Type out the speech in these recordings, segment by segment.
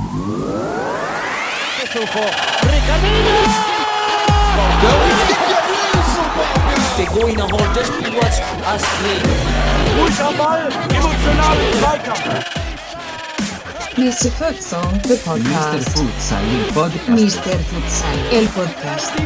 Begoina holt das Spiel als Ruhig am Ball, emotional im Zweikampf. Mr. Futsal, the podcast. Mr. Futsal, el podcast.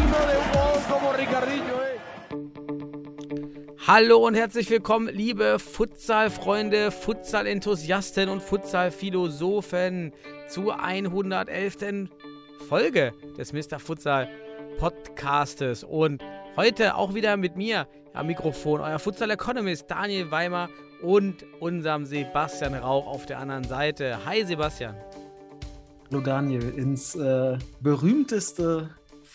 Hallo und herzlich willkommen, liebe Futsal-Freunde, Futsal-Enthusiasten und Futsal-Philosophen zur 111. Folge des Mr. Futsal Podcastes. Und heute auch wieder mit mir am Mikrofon, euer Futsal-Economist Daniel Weimer und unserem Sebastian Rauch auf der anderen Seite. Hi Sebastian. Hallo Daniel, ins berühmteste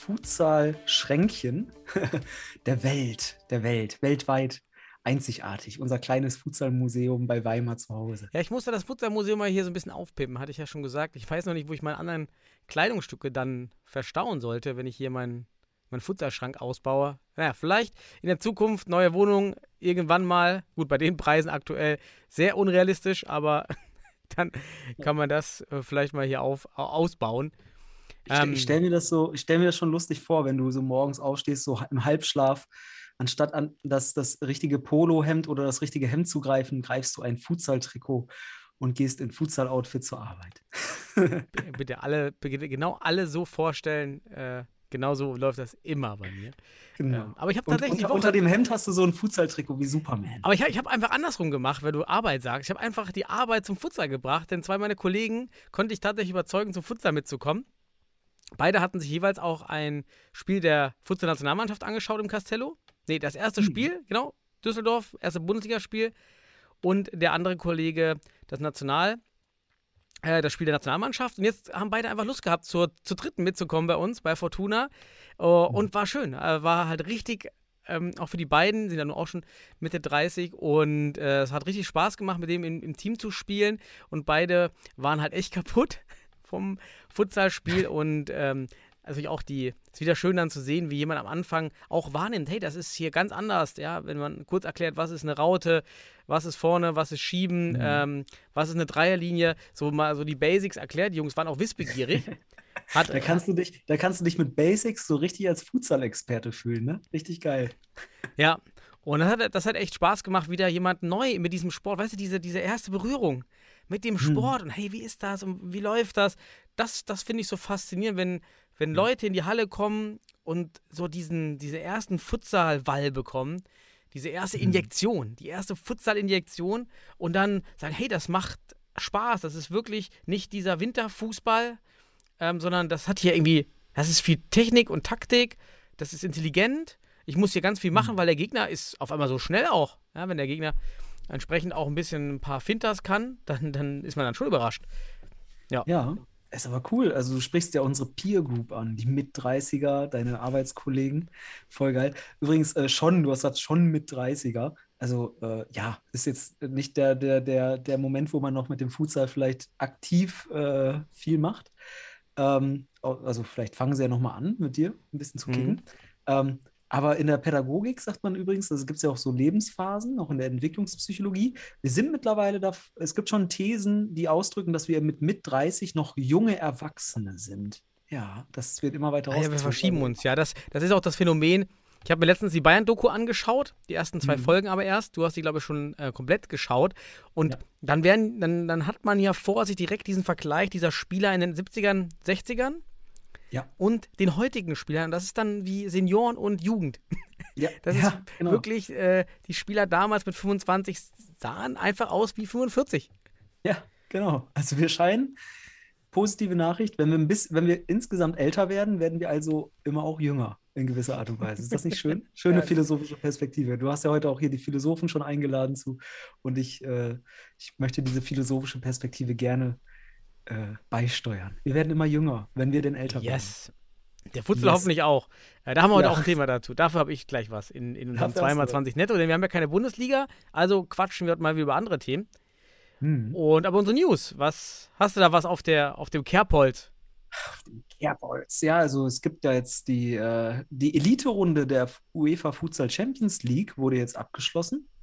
Futsal-Schränkchen der Welt, weltweit einzigartig. Unser kleines Futsal-Museum bei Weimar zu Hause. Ja, ich musste das Futsal-Museum mal hier so ein bisschen aufpippen, hatte ich ja schon gesagt. Ich weiß noch nicht, wo ich meine anderen Kleidungsstücke dann verstauen sollte, wenn ich hier meinen Futsalschrank ausbaue. Naja, vielleicht in der Zukunft neue Wohnung irgendwann mal. Gut, bei den Preisen aktuell sehr unrealistisch, aber dann kann man das vielleicht mal hier ausbauen. Ich stell mir das schon lustig vor, wenn du so morgens aufstehst, so im Halbschlaf, anstatt an das richtige Polohemd oder das richtige Hemd zu greifen, greifst du ein Futsal-Trikot und gehst in Futsal-Outfit zur Arbeit. Bitte genau alle so vorstellen, genauso läuft das immer bei mir. Genau. Aber ich habe tatsächlich unter dem Hemd hast du so ein Futsal-Trikot wie Superman. Aber ich hab einfach andersrum gemacht, wenn du Arbeit sagst. Ich habe einfach die Arbeit zum Futsal gebracht, denn zwei meiner Kollegen konnte ich tatsächlich überzeugen, zum Futsal mitzukommen. Beide hatten sich jeweils auch ein Spiel der Futsal-Nationalmannschaft angeschaut im Castello. Nee, das erste Spiel, genau, Düsseldorf, erste Bundesligaspiel. Und der andere Kollege das Spiel der Nationalmannschaft. Und jetzt haben beide einfach Lust gehabt, zur dritten mitzukommen bei uns, bei Fortuna. Und war schön. War halt richtig, auch für die beiden, sind ja nun auch schon Mitte 30. Und es hat richtig Spaß gemacht, mit dem im Team zu spielen. Und beide waren halt echt kaputt vom Futsalspiel. Und natürlich auch ist wieder schön dann zu sehen, wie jemand am Anfang auch wahrnimmt, hey, das ist hier ganz anders, ja, wenn man kurz erklärt, was ist eine Raute, was ist vorne, was ist Schieben, was ist eine Dreierlinie, so mal so die Basics erklärt. Die Jungs waren auch wissbegierig. Da kannst du dich mit Basics so richtig als Futsal-Experte fühlen, ne? Richtig geil. Ja, und das hat echt Spaß gemacht, wieder jemand neu mit diesem Sport, weißt du, diese erste Berührung mit dem Sport und hey, wie ist das und wie läuft das? Das finde ich so faszinierend, wenn Leute in die Halle kommen und so diese ersten Futsal-Wall bekommen, diese erste Injektion, die erste Futsal-Injektion und dann sagen, hey, das macht Spaß, das ist wirklich nicht dieser Winterfußball, sondern das ist viel Technik und Taktik, das ist intelligent, ich muss hier ganz viel machen, weil der Gegner ist auf einmal so schnell auch, ja, wenn der Gegner entsprechend auch ein paar Fintas kann, dann ist man dann schon überrascht. Ja. Ist aber cool. Also du sprichst ja unsere Peer Group an, die Mit-30er, deine Arbeitskollegen. Voll geil. Übrigens, du hast gesagt, schon Mit-30er. Also ist jetzt nicht der Moment, wo man noch mit dem Futsal vielleicht aktiv viel macht. Also vielleicht fangen sie ja nochmal an, mit dir ein bisschen zu kicken. Aber in der Pädagogik sagt man übrigens, also gibt es ja auch so Lebensphasen, auch in der Entwicklungspsychologie. Wir sind mittlerweile es gibt schon Thesen, die ausdrücken, dass wir mit 30 noch junge Erwachsene sind. Ja, das wird immer weiter rausgezogen. Ja, wir verschieben uns, ja. Das ist auch das Phänomen. Ich habe mir letztens die Bayern-Doku angeschaut, die ersten 2 Folgen aber erst. Du hast die, glaube ich, schon komplett geschaut. Und dann hat man ja vor sich direkt diesen Vergleich dieser Spieler in den 70ern, 60ern. Ja. Und den heutigen Spielern, das ist dann wie Senioren und Jugend. Ja, das ist genau. Wirklich, die Spieler damals mit 25 sahen einfach aus wie 45. Ja, genau. Also wir scheinen, positive Nachricht, wenn wir insgesamt älter werden, werden wir also immer auch jünger in gewisser Art und Weise. Ist das nicht schön? Schöne philosophische Perspektive. Du hast ja heute auch hier die Philosophen schon eingeladen zu und ich möchte diese philosophische Perspektive gerne beisteuern. Wir werden immer jünger, wenn wir denn älter werden. Yes. Der Futsal hoffentlich auch. Da haben wir heute auch ein Thema dazu. Dafür habe ich gleich was in unserem 2x20 Netto, denn wir haben ja keine Bundesliga, also quatschen wir heute mal wieder über andere Themen. Aber unsere News, hast du da was auf dem Kerbholz? Auf dem Kerbholz, ja, also es gibt ja jetzt die Elite-Runde der UEFA Futsal Champions League wurde jetzt abgeschlossen.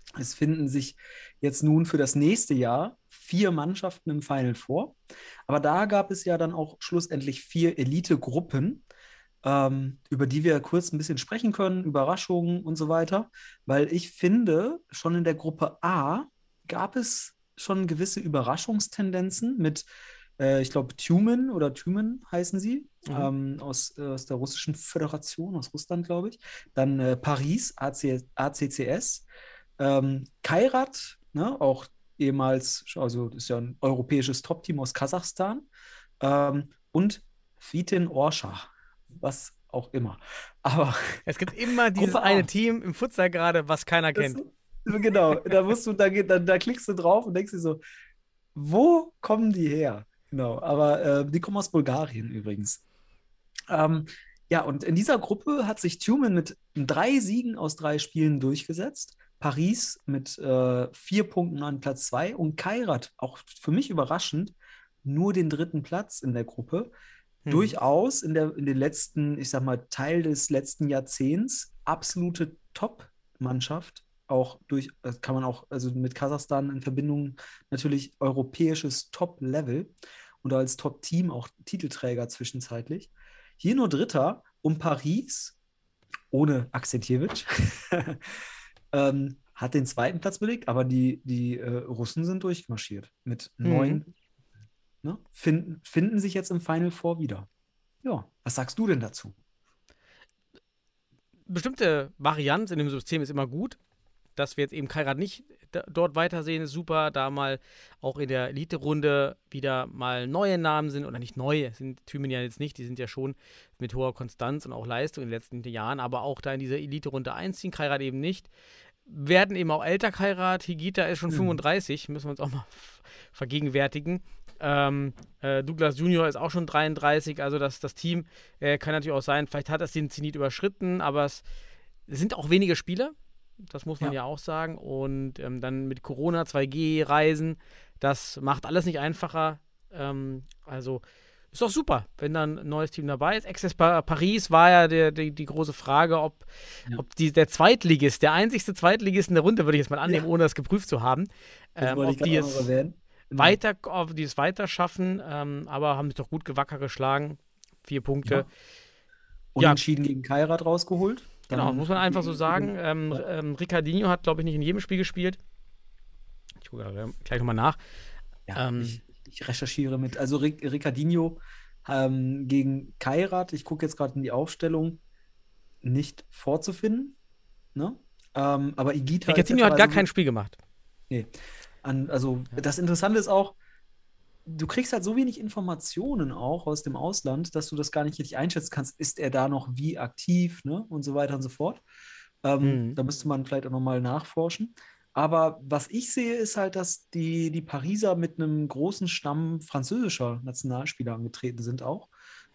Es finden sich jetzt nun für das nächste Jahr 4 Mannschaften im Final Four. Aber da gab es ja dann auch schlussendlich 4 Elite-Gruppen, über die wir kurz ein bisschen sprechen können, Überraschungen und so weiter. Weil ich finde, schon in der Gruppe A gab es schon gewisse Überraschungstendenzen mit, ich glaube, Tjumen heißen sie, aus der Russischen Föderation, aus Russland, glaube ich. Dann Paris, ACCS. Kairat, ne, auch ehemals, also ist ja ein europäisches Top-Team aus Kasachstan. Und Vitin Orcha, was auch immer. Aber Es gibt immer dieses Gruppe A. eine Team im Futsal gerade, was keiner kennt. Genau, da klickst du drauf und denkst dir so, wo kommen die her? Genau, aber die kommen aus Bulgarien übrigens. Ja, und in dieser Gruppe hat sich Tjumen mit 3 Siegen aus 3 Spielen durchgesetzt. Paris mit 4 Punkten an Platz 2 und Kairat, auch für mich überraschend, nur den 3. Platz in der Gruppe. Durchaus in den letzten, ich sag mal, Teil des letzten Jahrzehnts absolute Top-Mannschaft. Kann man auch, also mit Kasachstan in Verbindung natürlich europäisches Top-Level und als Top-Team auch Titelträger zwischenzeitlich. Hier nur 3. und Paris ohne Aksenkiewicz hat den 2. Platz belegt, aber die Russen sind durchmarschiert mit 9. Ne? Finden sich jetzt im Final Four wieder. Ja, was sagst du denn dazu? Bestimmte Varianz in dem System ist immer gut. Dass wir jetzt eben Kairat nicht dort weitersehen, ist super. Da mal auch in der Elite-Runde wieder mal neue Namen sind, oder nicht neue, sind Tjumen ja jetzt nicht, die sind ja schon mit hoher Konstanz und auch Leistung in den letzten Jahren, aber auch da in diese Elite-Runde einziehen, Kairat eben nicht. Werden eben auch älter, Kairat. Higita ist schon 35, müssen wir uns auch mal vergegenwärtigen. Douglas Junior ist auch schon 33, also das Team kann natürlich auch sein, vielleicht hat das den Zenit überschritten, aber es sind auch wenige Spieler. Das muss man ja auch sagen. Und dann mit Corona, 2G-Reisen, das macht alles nicht einfacher. Also ist doch super, wenn dann ein neues Team dabei ist. Access Paris war ja die große Frage, ob der Zweitligist, der einzigste Zweitligist in der Runde, würde ich jetzt mal annehmen, ohne das geprüft zu haben, ob die es weiter schaffen, aber haben sich doch gut gewacker geschlagen. 4 Punkte. Ja. Unentschieden gegen Kairat rausgeholt. Genau, muss man einfach so sagen. Ricardinho hat, glaube ich, nicht in jedem Spiel gespielt. Ich gucke gleich nochmal nach. Ja, ich recherchiere mit. Also Ricardinho gegen Kairat, ich gucke jetzt gerade in die Aufstellung, nicht vorzufinden. Ne? Aber Higita Ricardinho hat gar kein Spiel gemacht. Nee. Das Interessante ist auch, du kriegst halt so wenig Informationen auch aus dem Ausland, dass du das gar nicht richtig einschätzen kannst. Ist er da noch wie aktiv, ne? Und so weiter und so fort. Da müsste man vielleicht auch nochmal nachforschen. Aber was ich sehe, ist halt, dass die Pariser mit einem großen Stamm französischer Nationalspieler angetreten sind auch.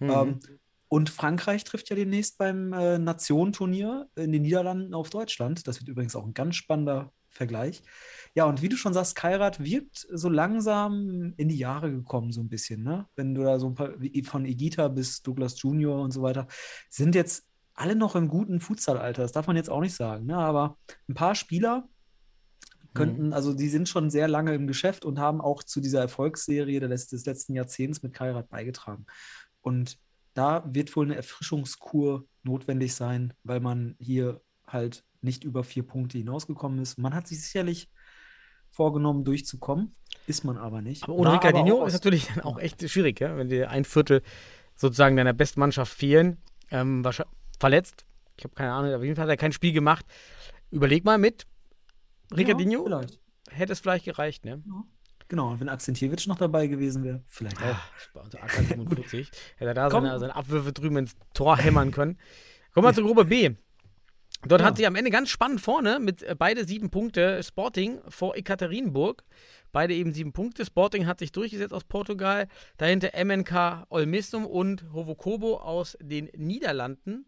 Und Frankreich trifft ja demnächst beim Nationenturnier in den Niederlanden auf Deutschland. Das wird übrigens auch ein ganz spannender Vergleich. Ja, und wie du schon sagst, Kairat wirkt so langsam in die Jahre gekommen, so ein bisschen, ne? Wenn du da so ein paar, wie von Higita bis Douglas Junior und so weiter, sind jetzt alle noch im guten Futsalalter. Das darf man jetzt auch nicht sagen, ne? Aber ein paar Spieler könnten, also die sind schon sehr lange im Geschäft und haben auch zu dieser Erfolgsserie des letzten Jahrzehnts mit Kairat beigetragen. Und da wird wohl eine Erfrischungskur notwendig sein, weil man hier halt nicht über 4 Punkte hinausgekommen ist. Man hat sich sicherlich vorgenommen, durchzukommen, ist man aber nicht. Aber ohne Ricardinho ist natürlich dann auch echt schwierig, ja? Wenn dir 1/4 sozusagen deiner besten Mannschaft fehlen, verletzt. Ich habe keine Ahnung, auf jeden Fall hat er kein Spiel gemacht. Überleg mal mit Ricardinho, hätte es vielleicht gereicht, ne? Ja. Genau, wenn Aksenkiewicz noch dabei gewesen wäre, vielleicht auch. Bei unser AK 47 hätte er da seine Abwürfe drüben ins Tor hämmern können. Kommen wir zur Gruppe B. Dort hat sich am Ende ganz spannend vorne mit beide 7 Punkte Sporting vor Ekaterinburg. Beide eben 7 Punkte. Sporting hat sich durchgesetzt aus Portugal. Dahinter MNK Olmissum und Hovokobo aus den Niederlanden.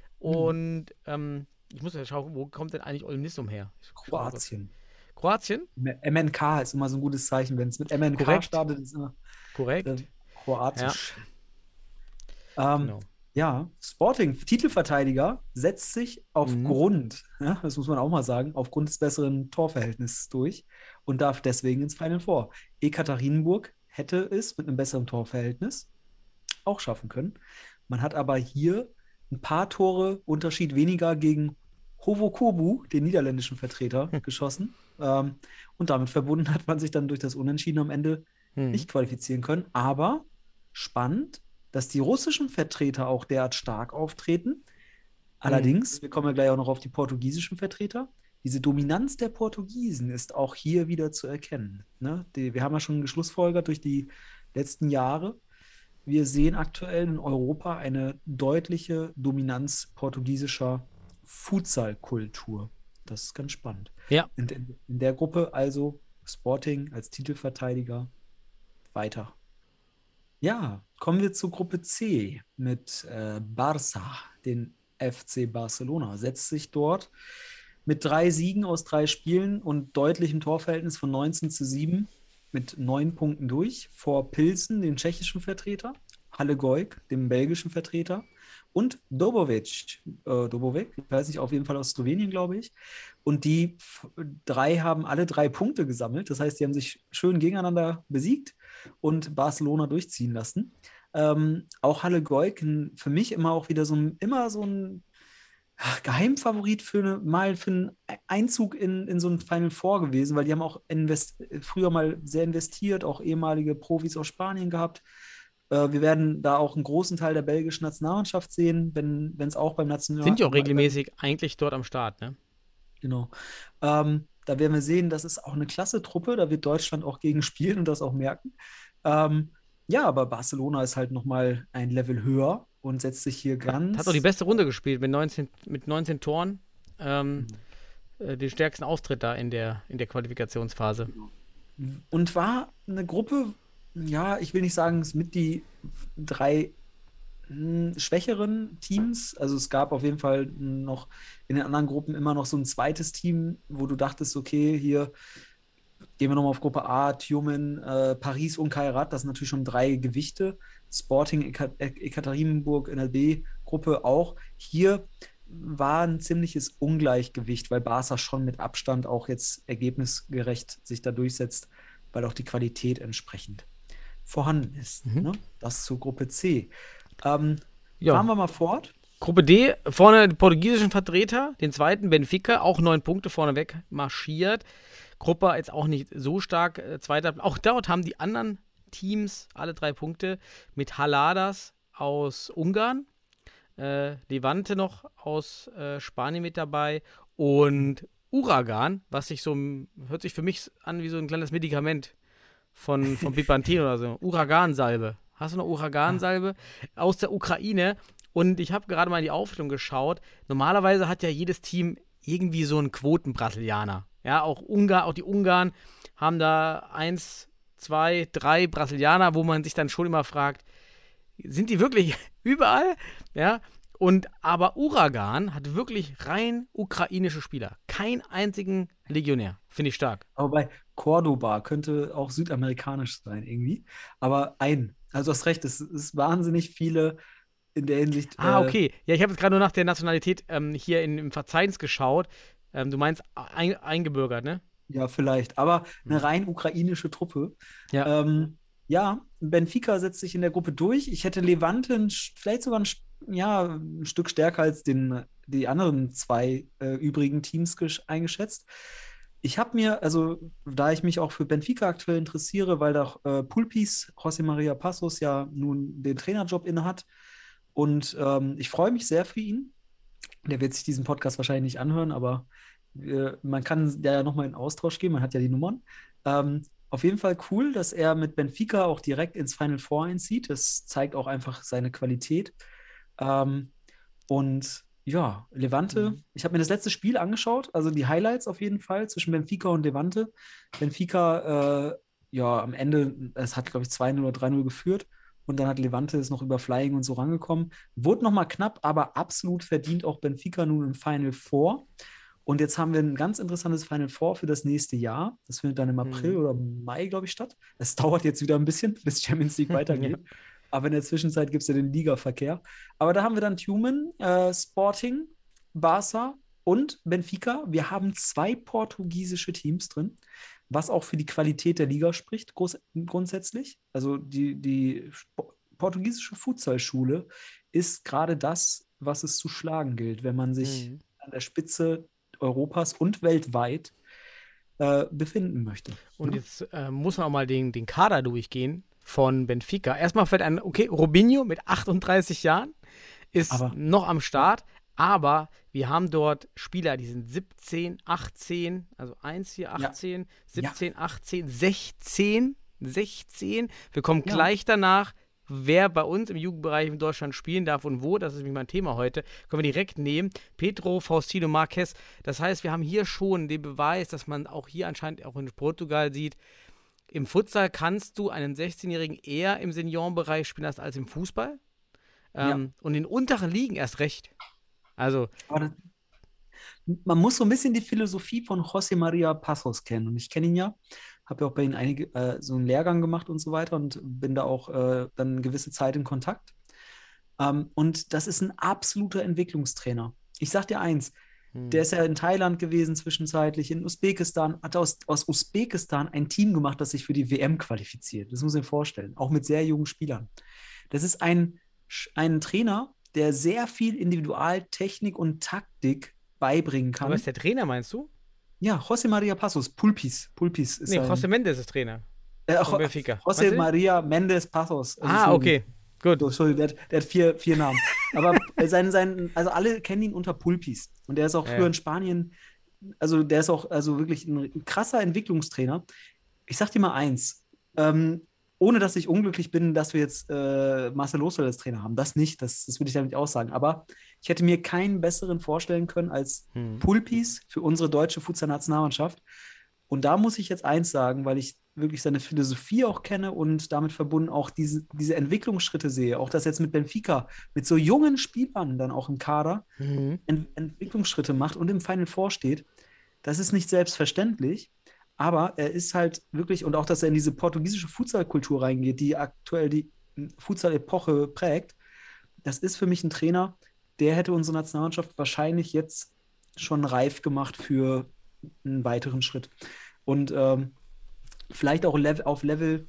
Und ich muss ja schauen, wo kommt denn eigentlich Olmissum her? Kroatien. Kroatien? MNK ist immer so ein gutes Zeichen. Wenn es mit MNK startet, ist es immer korrekt. Kroatisch. Ja. Genau. Ja, Sporting, Titelverteidiger, setzt sich aufgrund, ja, das muss man auch mal sagen, aufgrund des besseren Torverhältnisses durch und darf deswegen ins Final Four. Ekaterinburg hätte es mit einem besseren Torverhältnis auch schaffen können. Man hat aber hier ein paar Tore Unterschied weniger gegen Hovokobu, den niederländischen Vertreter, geschossen. Und damit verbunden hat man sich dann durch das Unentschieden am Ende nicht qualifizieren können. Aber spannend, dass die russischen Vertreter auch derart stark auftreten. Allerdings, wir kommen ja gleich auch noch auf die portugiesischen Vertreter, diese Dominanz der Portugiesen ist auch hier wieder zu erkennen. Ne? Wir haben ja schon geschlussfolgert durch die letzten Jahre. Wir sehen aktuell in Europa eine deutliche Dominanz portugiesischer Futsal-Kultur. Das ist ganz spannend. Ja. In der Gruppe also Sporting als Titelverteidiger weiter. Ja, kommen wir zur Gruppe C mit Barça, den FC Barcelona. Setzt sich dort mit 3 Siegen aus 3 Spielen und deutlichem Torverhältnis von 19:7 mit 9 Punkten durch vor Pilsen, dem tschechischen Vertreter, Halle Goik, dem belgischen Vertreter und Dobovec, ich weiß nicht, auf jeden Fall aus Slowenien, glaube ich. Und die 3 haben alle 3 Punkte gesammelt. Das heißt, die haben sich schön gegeneinander besiegt und Barcelona durchziehen lassen. Auch Halle Goik, für mich immer auch wieder so ein Geheimfavorit für einen Einzug in so ein Final Four gewesen, weil die haben auch früher mal sehr investiert, auch ehemalige Profis aus Spanien gehabt. Wir werden da auch einen großen Teil der belgischen Nationalmannschaft sehen, wenn es auch beim National... Sind ja auch regelmäßig eigentlich dort am Start, ne? Genau. Da werden wir sehen, das ist auch eine klasse Truppe, da wird Deutschland auch gegen spielen und das auch merken. Ja, aber Barcelona ist halt nochmal ein Level höher und setzt sich hier ganz... Hat doch die beste Runde gespielt mit 19 Toren. Den stärksten Auftritt da in der Qualifikationsphase. Und war eine Gruppe, ja, ich will nicht sagen, es mit die 3 schwächeren Teams. Also es gab auf jeden Fall noch in den anderen Gruppen immer noch so ein zweites Team, wo du dachtest, okay, hier gehen wir nochmal auf Gruppe A, Tjumen, Paris und Kairat, das sind natürlich schon 3 Gewichte. Sporting, Ekaterinburg, NLB-Gruppe auch. Hier war ein ziemliches Ungleichgewicht, weil Barca schon mit Abstand auch jetzt ergebnisgerecht sich da durchsetzt, weil auch die Qualität entsprechend vorhanden ist. Ne? Das zur Gruppe C. Fahren wir mal fort. Gruppe D, vorne die portugiesischen Vertreter, den zweiten Benfica, auch 9 Punkte vorneweg marschiert. Gruppe jetzt auch nicht so stark, zweiter. Auch dort haben die anderen Teams alle 3 Punkte mit Haladas aus Ungarn, Levante noch aus Spanien mit dabei und Uragan, hört sich für mich an wie so ein kleines Medikament von Bipantin oder so. Uragan-Salbe. Hast du noch Uragan-Salbe? Aus der Ukraine. Und ich habe gerade mal in die Aufstellung geschaut. Normalerweise hat ja jedes Team irgendwie so einen Quoten-Brasilianer. Ja, auch die Ungarn haben da 1, 2, 3 Brasilianer, wo man sich dann schon immer fragt, sind die wirklich überall? Ja, aber Uragan hat wirklich rein ukrainische Spieler. Keinen einzigen Legionär. Finde ich stark. Aber bei Cordoba könnte auch südamerikanisch sein irgendwie. Aber also du hast recht, es ist wahnsinnig viele in der Hinsicht. Okay. Ja, ich habe jetzt gerade nur nach der Nationalität hier im Verzeichnis geschaut. Du meinst eingebürgert, ne? Ja, vielleicht. Aber eine rein ukrainische Truppe. Ja. Ja, Benfica setzt sich in der Gruppe durch. Ich hätte Levante vielleicht sogar ein Stück stärker als die anderen 2 übrigen Teams eingeschätzt. Ich habe mir, also da ich mich auch für Benfica aktuell interessiere, weil da Pulpis, José María Passos, ja nun den Trainerjob innehat. Und ich freue mich sehr für ihn. Der wird sich diesen Podcast wahrscheinlich nicht anhören, aber man kann ja nochmal in Austausch gehen, man hat ja die Nummern. Auf jeden Fall cool, dass er mit Benfica auch direkt ins Final Four einzieht. Das zeigt auch einfach seine Qualität. Und ja, Levante, ich habe mir das letzte Spiel angeschaut, also die Highlights auf jeden Fall zwischen Benfica und Levante. Benfica, am Ende, es hat, glaube ich, 2-0 oder 3-0 geführt. Und dann hat Levante es noch über Flying und so rangekommen. Wurde nochmal knapp, aber absolut verdient auch Benfica nun im Final Four. Und jetzt haben wir ein ganz interessantes Final Four für das nächste Jahr. Das findet dann im April oder Mai, glaube ich, statt. Es dauert jetzt wieder ein bisschen, bis Champions League weitergeht. Aber in der Zwischenzeit gibt es ja den Ligaverkehr. Aber da haben wir dann Tumen, Sporting, Barça und Benfica. Wir haben 2 portugiesische Teams drin, was auch für die Qualität der Liga spricht, grundsätzlich. Also die portugiesische Futsalschule ist gerade das, was es zu schlagen gilt, wenn man sich an der Spitze Europas und weltweit befinden möchte. Und jetzt muss man auch mal den Kader durchgehen von Benfica. Erstmal fällt Robinho mit 38 Jahren ist noch am Start, aber wir haben dort Spieler, die sind 17, 18, also 1 hier 18, 17, 18, 16. Wir kommen gleich danach, wer bei uns im Jugendbereich in Deutschland spielen darf und wo. Das ist nämlich mein Thema heute. Können wir direkt nehmen. Pedro Faustino Marques. Das heißt, wir haben hier schon den Beweis, dass man auch hier anscheinend auch in Portugal sieht, im Futsal kannst du einen 16-Jährigen eher im Seniorenbereich spielen als im Fußball. Und in unteren Ligen erst recht. Also. Man muss so ein bisschen die Philosophie von José María Passos kennen. Und ich kenne ihn ja, habe ja auch bei ihm so einen Lehrgang gemacht und so weiter und bin da auch dann eine gewisse Zeit in Kontakt. Und das ist ein absoluter Entwicklungstrainer. Ich sag dir eins, der ist ja in Thailand gewesen zwischenzeitlich, in Usbekistan, hat aus Usbekistan ein Team gemacht, das sich für die WM qualifiziert. Das muss ich mir vorstellen, auch mit sehr jungen Spielern. Das ist ein Trainer, der sehr viel Individualtechnik und Taktik beibringen kann. Aber ist der Trainer, meinst du? Ja, José María Passos, Pulpis ist José Mendes ist Trainer. Von Benfica. José María Mendes Passos. Also okay. Gut. Entschuldigung, der hat vier Namen. Aber also alle kennen ihn unter Pulpis. Und der ist auch früher in Spanien, also der ist auch wirklich ein krasser Entwicklungstrainer. Ich sag dir mal eins, ohne dass ich unglücklich bin, dass wir jetzt Marcel Losel als Trainer haben. Das nicht, das will ich damit nicht aussagen. Aber ich hätte mir keinen besseren vorstellen können als Pulpis für unsere deutsche Futsal-Nationalmannschaft. Und da muss ich jetzt eins sagen, weil ich wirklich seine Philosophie auch kenne und damit verbunden auch diese Entwicklungsschritte sehe. Auch das jetzt mit Benfica, mit so jungen Spielern dann auch im Kader Entwicklungsschritte macht und im Final Four steht. Das ist nicht selbstverständlich, aber er ist halt wirklich, und auch, dass er in diese portugiesische Futsal-Kultur reingeht, die aktuell die Futsal-Epoche prägt, das ist für mich ein Trainer, der hätte unsere Nationalmannschaft wahrscheinlich jetzt schon reif gemacht für einen weiteren Schritt. Und vielleicht auch auf Level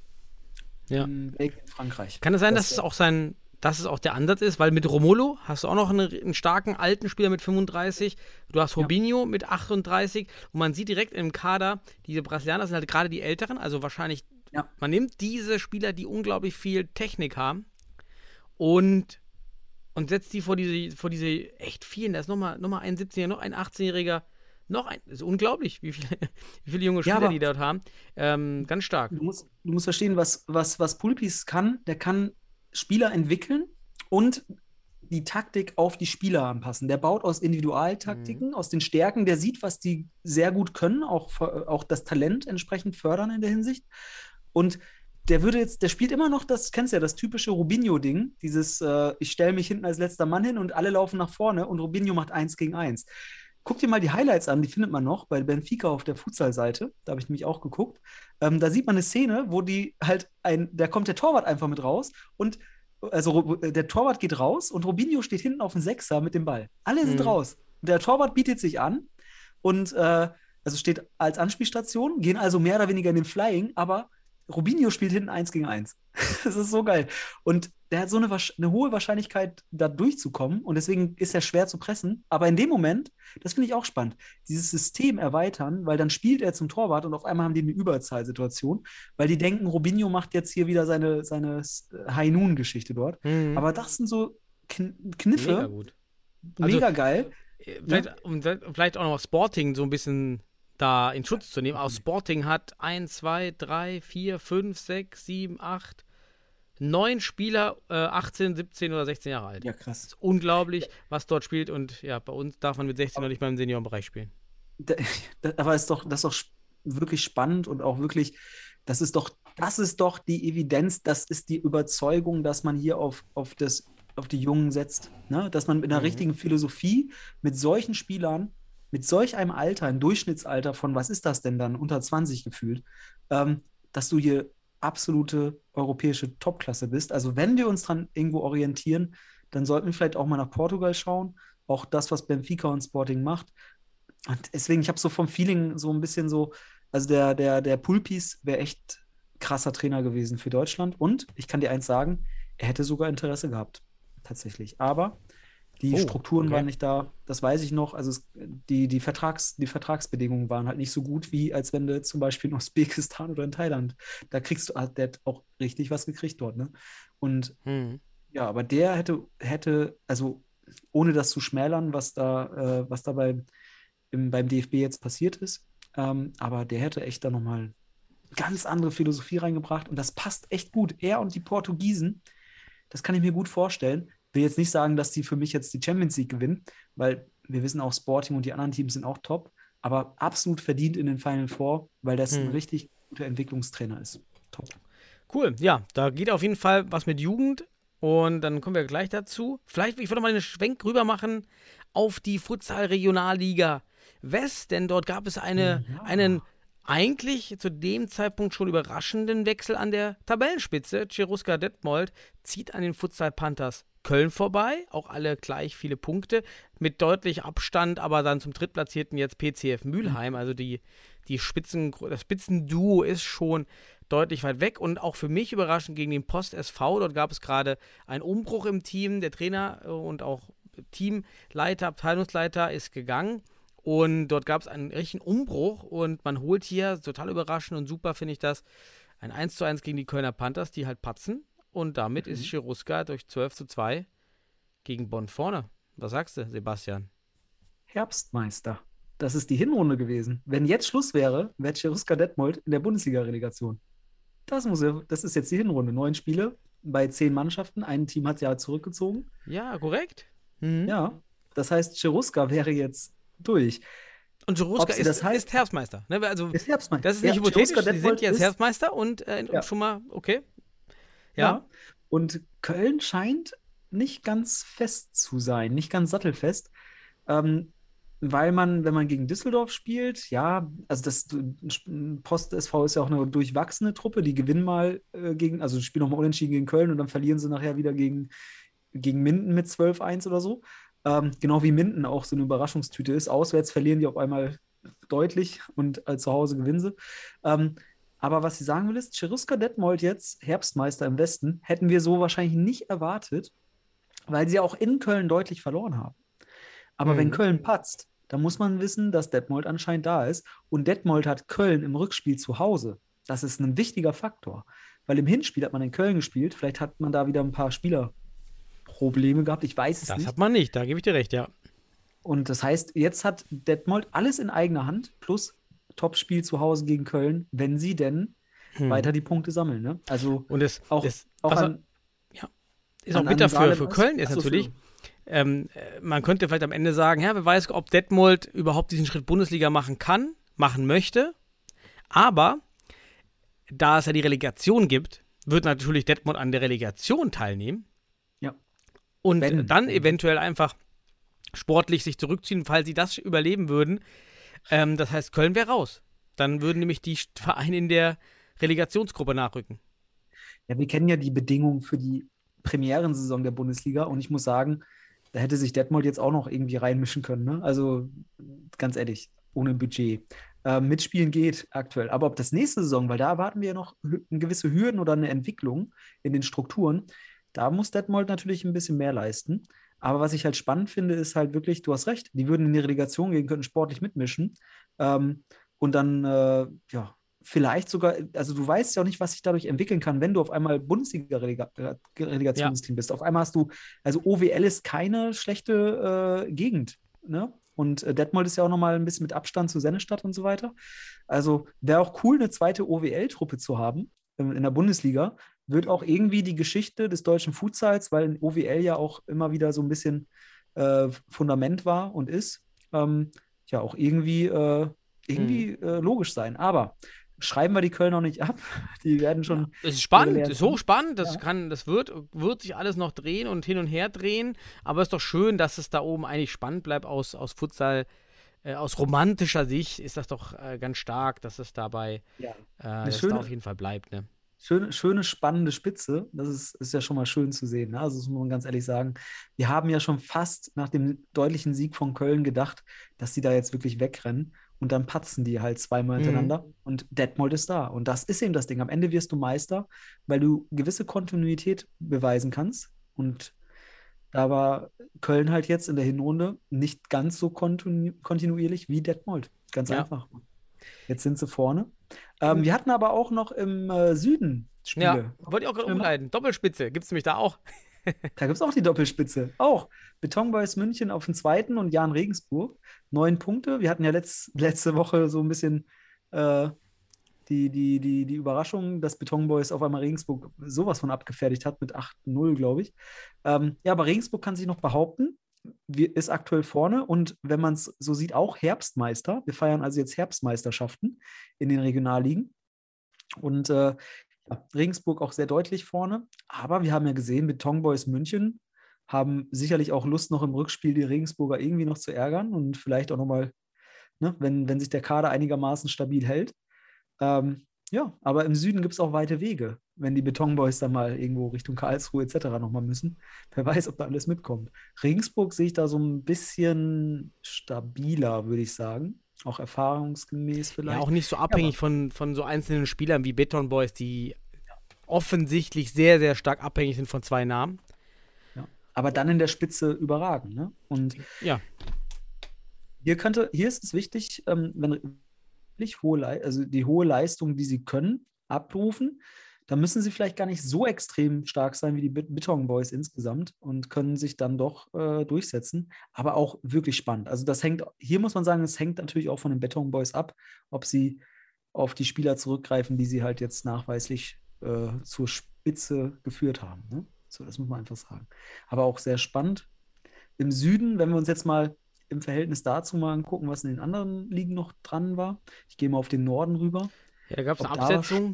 Belgien, Frankreich. Kann es sein, dass es auch der Ansatz ist, weil mit Romolo hast du auch noch einen starken alten Spieler mit 35, du hast Robinho mit 38 und man sieht direkt im Kader, diese Brasilianer sind halt gerade die Älteren, also wahrscheinlich, man nimmt diese Spieler, die unglaublich viel Technik haben und setzt die vor diese echt vielen, da ist nochmal ein 17-Jähriger, noch ein 18-Jähriger, das ist unglaublich, wie viele junge Spieler die dort haben. Ganz stark. Du musst verstehen, was Pulpis kann. Der kann Spieler entwickeln und die Taktik auf die Spieler anpassen. Der baut aus Individualtaktiken, aus den Stärken, der sieht, was die sehr gut können, auch das Talent entsprechend fördern in der Hinsicht. Und der spielt immer noch das, kennst du ja, das typische Robinho-Ding, dieses, ich stelle mich hinten als letzter Mann hin und alle laufen nach vorne und Robinho macht 1 gegen 1. Guck dir mal die Highlights an, die findet man noch bei Benfica auf der Futsal-Seite. Da habe ich nämlich auch geguckt. Da sieht man eine Szene, wo da kommt der Torwart einfach mit raus und der Torwart geht raus und Robinho steht hinten auf dem Sechser mit dem Ball. Alle sind raus. Der Torwart bietet sich an und also steht als Anspielstation, gehen also mehr oder weniger in den Flying, aber Robinho spielt hinten 1 gegen 1. Das ist so geil. Und der hat so eine hohe Wahrscheinlichkeit, da durchzukommen. Und deswegen ist er schwer zu pressen. Aber in dem Moment, das finde ich auch spannend, dieses System erweitern, weil dann spielt er zum Torwart und auf einmal haben die eine Überzahlsituation, weil die denken, Robinho macht jetzt hier wieder seine High Noon-Geschichte dort. Aber das sind so Kniffe. Mega gut. Mega geil. Vielleicht auch noch Sporting so ein bisschen da in Schutz zu nehmen. Auch Sporting hat 1, 2, 3, 4, 5, 6, 7, 8, 9 Spieler, 18, 17 oder 16 Jahre alt. Ja, krass. Das ist unglaublich, was dort spielt und ja, bei uns darf man mit 16 noch nicht mal im Seniorenbereich spielen. Aber das ist doch wirklich spannend und auch wirklich, das ist doch die Evidenz, das ist die Überzeugung, dass man hier auf die Jungen setzt. Ne? Dass man mit einer richtigen Philosophie mit solchen Spielern, mit solch einem Alter, ein Durchschnittsalter von, was ist das denn dann, unter 20 gefühlt, dass du hier absolute europäische Topklasse bist. Also wenn wir uns dran irgendwo orientieren, dann sollten wir vielleicht auch mal nach Portugal schauen. Auch das, was Benfica und Sporting macht. Und deswegen, ich habe so vom Feeling so ein bisschen so, also der Pulpis wäre echt krasser Trainer gewesen für Deutschland. Und ich kann dir eins sagen, er hätte sogar Interesse gehabt, tatsächlich. Aber die Strukturen waren nicht da, das weiß ich noch. Also die Vertragsbedingungen waren halt nicht so gut, wie als wenn du zum Beispiel in Usbekistan oder in Thailand, der hat auch richtig was gekriegt dort, ne? Und ja, aber der hätte, also ohne das zu schmälern, was da beim DFB jetzt passiert ist, aber der hätte echt da nochmal ganz andere Philosophie reingebracht und das passt echt gut. Er und die Portugiesen, das kann ich mir gut vorstellen. Will jetzt nicht sagen, dass die für mich jetzt die Champions League gewinnen, weil wir wissen auch, Sporting und die anderen Teams sind auch top, aber absolut verdient in den Final Four, weil das ein richtig guter Entwicklungstrainer ist. Top. Cool, ja, da geht auf jeden Fall was mit Jugend und dann kommen wir gleich dazu. Vielleicht, ich würde mal einen Schwenk rüber machen auf die Futsal-Regionalliga West, denn dort gab es einen eigentlich zu dem Zeitpunkt schon überraschenden Wechsel an der Tabellenspitze. Cheruska Detmold zieht an den Futsal Panthers Köln vorbei, auch alle gleich viele Punkte, mit deutlich Abstand, aber dann zum Drittplatzierten jetzt PCF Mülheim, also das Spitzenduo ist schon deutlich weit weg und auch für mich überraschend gegen den Post SV, dort gab es gerade einen Umbruch im Team, der Trainer und auch Teamleiter, Abteilungsleiter ist gegangen und dort gab es einen richtigen Umbruch und man holt hier, total überraschend und super finde ich das, ein 1:1 gegen die Kölner Panthers, die halt patzen. Und damit ist Cheruska durch 12:2 gegen Bonn vorne. Was sagst du, Sebastian? Herbstmeister. Das ist die Hinrunde gewesen. Wenn jetzt Schluss wäre, wäre Cheruska Detmold in der Bundesliga-Relegation. Das ist jetzt die Hinrunde. 9 Spiele bei 10 Mannschaften. Ein Team hat ja zurückgezogen. Ja, korrekt. Ja, das heißt, Cheruska wäre jetzt durch. Und Cheruska ist Herbstmeister. Ne? Also, ist Herbstmeister. Das ist nicht hypothetisch, sie sind jetzt Herbstmeister und schon mal, okay. Ja. Und Köln scheint nicht ganz fest zu sein, nicht ganz sattelfest, weil man, wenn man gegen Düsseldorf spielt, ja, also das Post SV ist ja auch eine durchwachsene Truppe, die gewinnen mal also spielen nochmal unentschieden gegen Köln und dann verlieren sie nachher wieder gegen Minden mit 12:1 oder so. Genau wie Minden auch so eine Überraschungstüte ist. Auswärts verlieren die auf einmal deutlich und zu Hause gewinnen sie. Aber was ich sagen will ist, Cheruska Detmold jetzt, Herbstmeister im Westen, hätten wir so wahrscheinlich nicht erwartet, weil sie auch in Köln deutlich verloren haben. Aber wenn Köln patzt, dann muss man wissen, dass Detmold anscheinend da ist. Und Detmold hat Köln im Rückspiel zu Hause. Das ist ein wichtiger Faktor. Weil im Hinspiel hat man in Köln gespielt. Vielleicht hat man da wieder ein paar Spielerprobleme gehabt. Ich weiß es nicht. Das hat man nicht, da gebe ich dir recht, ja. Und das heißt, jetzt hat Detmold alles in eigener Hand, plus Topspiel zu Hause gegen Köln, wenn sie denn weiter die Punkte sammeln. Ne? Also und es auch ist auch bitter für Köln ist natürlich. Man könnte vielleicht am Ende sagen, ja, wer weiß, ob Detmold überhaupt diesen Schritt Bundesliga machen möchte. Aber da es ja die Relegation gibt, wird natürlich Detmold an der Relegation teilnehmen. Ja. Und dann eventuell einfach sportlich sich zurückziehen, falls sie das überleben würden. Das heißt, Köln wäre raus. Dann würden nämlich die Vereine in der Relegationsgruppe nachrücken. Ja, wir kennen ja die Bedingungen für die Premierensaison der Bundesliga und ich muss sagen, da hätte sich Detmold jetzt auch noch irgendwie reinmischen können. Ne? Also ganz ehrlich, ohne Budget. Mitspielen geht aktuell. Aber ob das nächste Saison, weil da erwarten wir ja noch gewisse Hürden oder eine Entwicklung in den Strukturen, da muss Detmold natürlich ein bisschen mehr leisten. Aber was ich halt spannend finde, ist halt wirklich, du hast recht, die würden in die Relegation gehen, könnten sportlich mitmischen. Und dann, vielleicht sogar, also du weißt ja auch nicht, was sich dadurch entwickeln kann, wenn du auf einmal Bundesliga-Relegationsteam bist. Auf einmal hast du, also OWL ist keine schlechte Gegend, ne? Und Detmold ist ja auch nochmal ein bisschen mit Abstand zu Sennestadt und so weiter. Also wäre auch cool, eine zweite OWL-Truppe zu haben in der Bundesliga. Wird auch irgendwie die Geschichte des deutschen Futsals, weil in OWL ja auch immer wieder so ein bisschen Fundament war und ist, auch irgendwie logisch sein. Aber schreiben wir die Köln noch nicht ab. Die werden schon. Es ist spannend, es ist hochspannend. Das wird sich alles noch drehen und hin und her drehen. Aber es ist doch schön, dass es da oben eigentlich spannend bleibt aus Futsal. Aus romantischer Sicht ist das doch ganz stark, dass es dabei dass es da auf jeden Fall bleibt. Ne? schöne, spannende Spitze. Das ist ja schon mal schön zu sehen. Ne? Also das muss man ganz ehrlich sagen. Wir haben ja schon fast nach dem deutlichen Sieg von Köln gedacht, dass die da jetzt wirklich wegrennen. Und dann patzen die halt zweimal hintereinander. Und Detmold ist da. Und das ist eben das Ding. Am Ende wirst du Meister, weil du gewisse Kontinuität beweisen kannst. Und da war Köln halt jetzt in der Hinrunde nicht ganz so kontinuierlich wie Detmold. Ganz Ja. einfach. Jetzt sind sie vorne. Wir hatten aber auch noch im Süden Spiele. Ja, wollte ich auch gerade umleiten. Doppelspitze, gibt es nämlich da auch. Da gibt es auch die Doppelspitze. Auch Betonboys München auf den zweiten und Jan Regensburg. 9 Punkte. Wir hatten ja letzte Woche so ein bisschen die Überraschung, dass Betonboys auf einmal Regensburg sowas von abgefertigt hat mit 8-0, glaube ich. Ja, aber Regensburg kann sich noch behaupten. Ist aktuell vorne und wenn man es so sieht, auch Herbstmeister. Wir feiern also jetzt Herbstmeisterschaften in den Regionalligen. Und ja, Regensburg auch sehr deutlich vorne. Aber wir haben ja gesehen, Betonboys München haben sicherlich auch Lust, noch im Rückspiel die Regensburger irgendwie noch zu ärgern und vielleicht auch nochmal, ne, wenn sich der Kader einigermaßen stabil hält. Ja, aber im Süden gibt es auch weite Wege, wenn die Betonboys dann mal irgendwo Richtung Karlsruhe etc. nochmal müssen. Wer weiß, ob da alles mitkommt. Regensburg sehe ich da so ein bisschen stabiler, würde ich sagen. Auch erfahrungsgemäß vielleicht. Ja, auch nicht so abhängig von so einzelnen Spielern wie Beton Boys, die offensichtlich sehr, sehr stark abhängig sind von 2 Namen. Ja. Aber dann in der Spitze überragen. Ne? Und ja, hier ist es wichtig, wenn die hohe Leistung, die sie können, abrufen, dann müssen sie vielleicht gar nicht so extrem stark sein wie die Beton Boys insgesamt und können sich dann doch durchsetzen. Aber auch wirklich spannend. Also hier muss man sagen, es hängt natürlich auch von den Beton Boys ab, ob sie auf die Spieler zurückgreifen, die sie halt jetzt nachweislich zur Spitze geführt haben. Ne? So, das muss man einfach sagen. Aber auch sehr spannend. Im Süden, wenn wir uns jetzt mal im Verhältnis dazu mal angucken, was in den anderen Ligen noch dran war. Ich gehe mal auf den Norden rüber. Ja, da gab es eine Absetzung.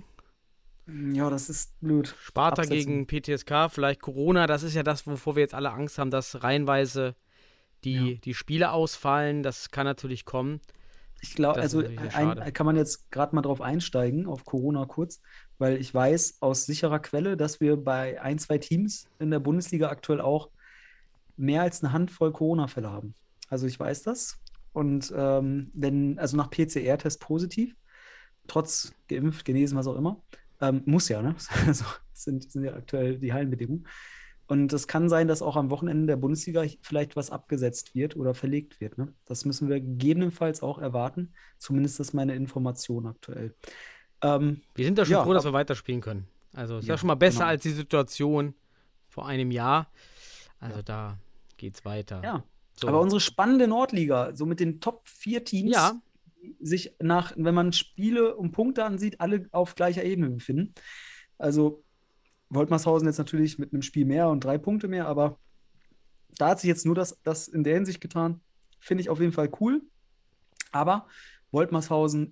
Ja, das ist blöd. Sparta gegen PTSK, vielleicht Corona, das ist ja das, wovor wir jetzt alle Angst haben, dass reihenweise die Spiele ausfallen. Das kann natürlich kommen. Ich glaube, also kann man jetzt gerade mal drauf einsteigen, auf Corona kurz, weil ich weiß aus sicherer Quelle, dass wir bei 1, 2 Teams in der Bundesliga aktuell auch mehr als eine Handvoll Corona-Fälle haben. Also ich weiß das. Und also nach PCR-Test positiv, trotz geimpft, genesen, was auch immer, muss ja, ne? Also sind ja aktuell die Hallenbedingungen. Und es kann sein, dass auch am Wochenende der Bundesliga vielleicht was abgesetzt wird oder verlegt wird. Ne? Das müssen wir gegebenenfalls auch erwarten. Zumindest ist meine Information aktuell. Wir sind da schon froh, dass wir weiterspielen können. Also ist ja schon mal besser als die Situation vor einem Jahr. Also da geht's weiter. Ja. So. Aber unsere spannende Nordliga, so mit den Top 4 Teams, die sich wenn man Spiele und Punkte ansieht, alle auf gleicher Ebene befinden. Also Woltmarshausen jetzt natürlich mit einem Spiel mehr und 3 Punkte mehr, aber da hat sich jetzt nur das in der Hinsicht getan. Finde ich auf jeden Fall cool. Aber Woltmarshausen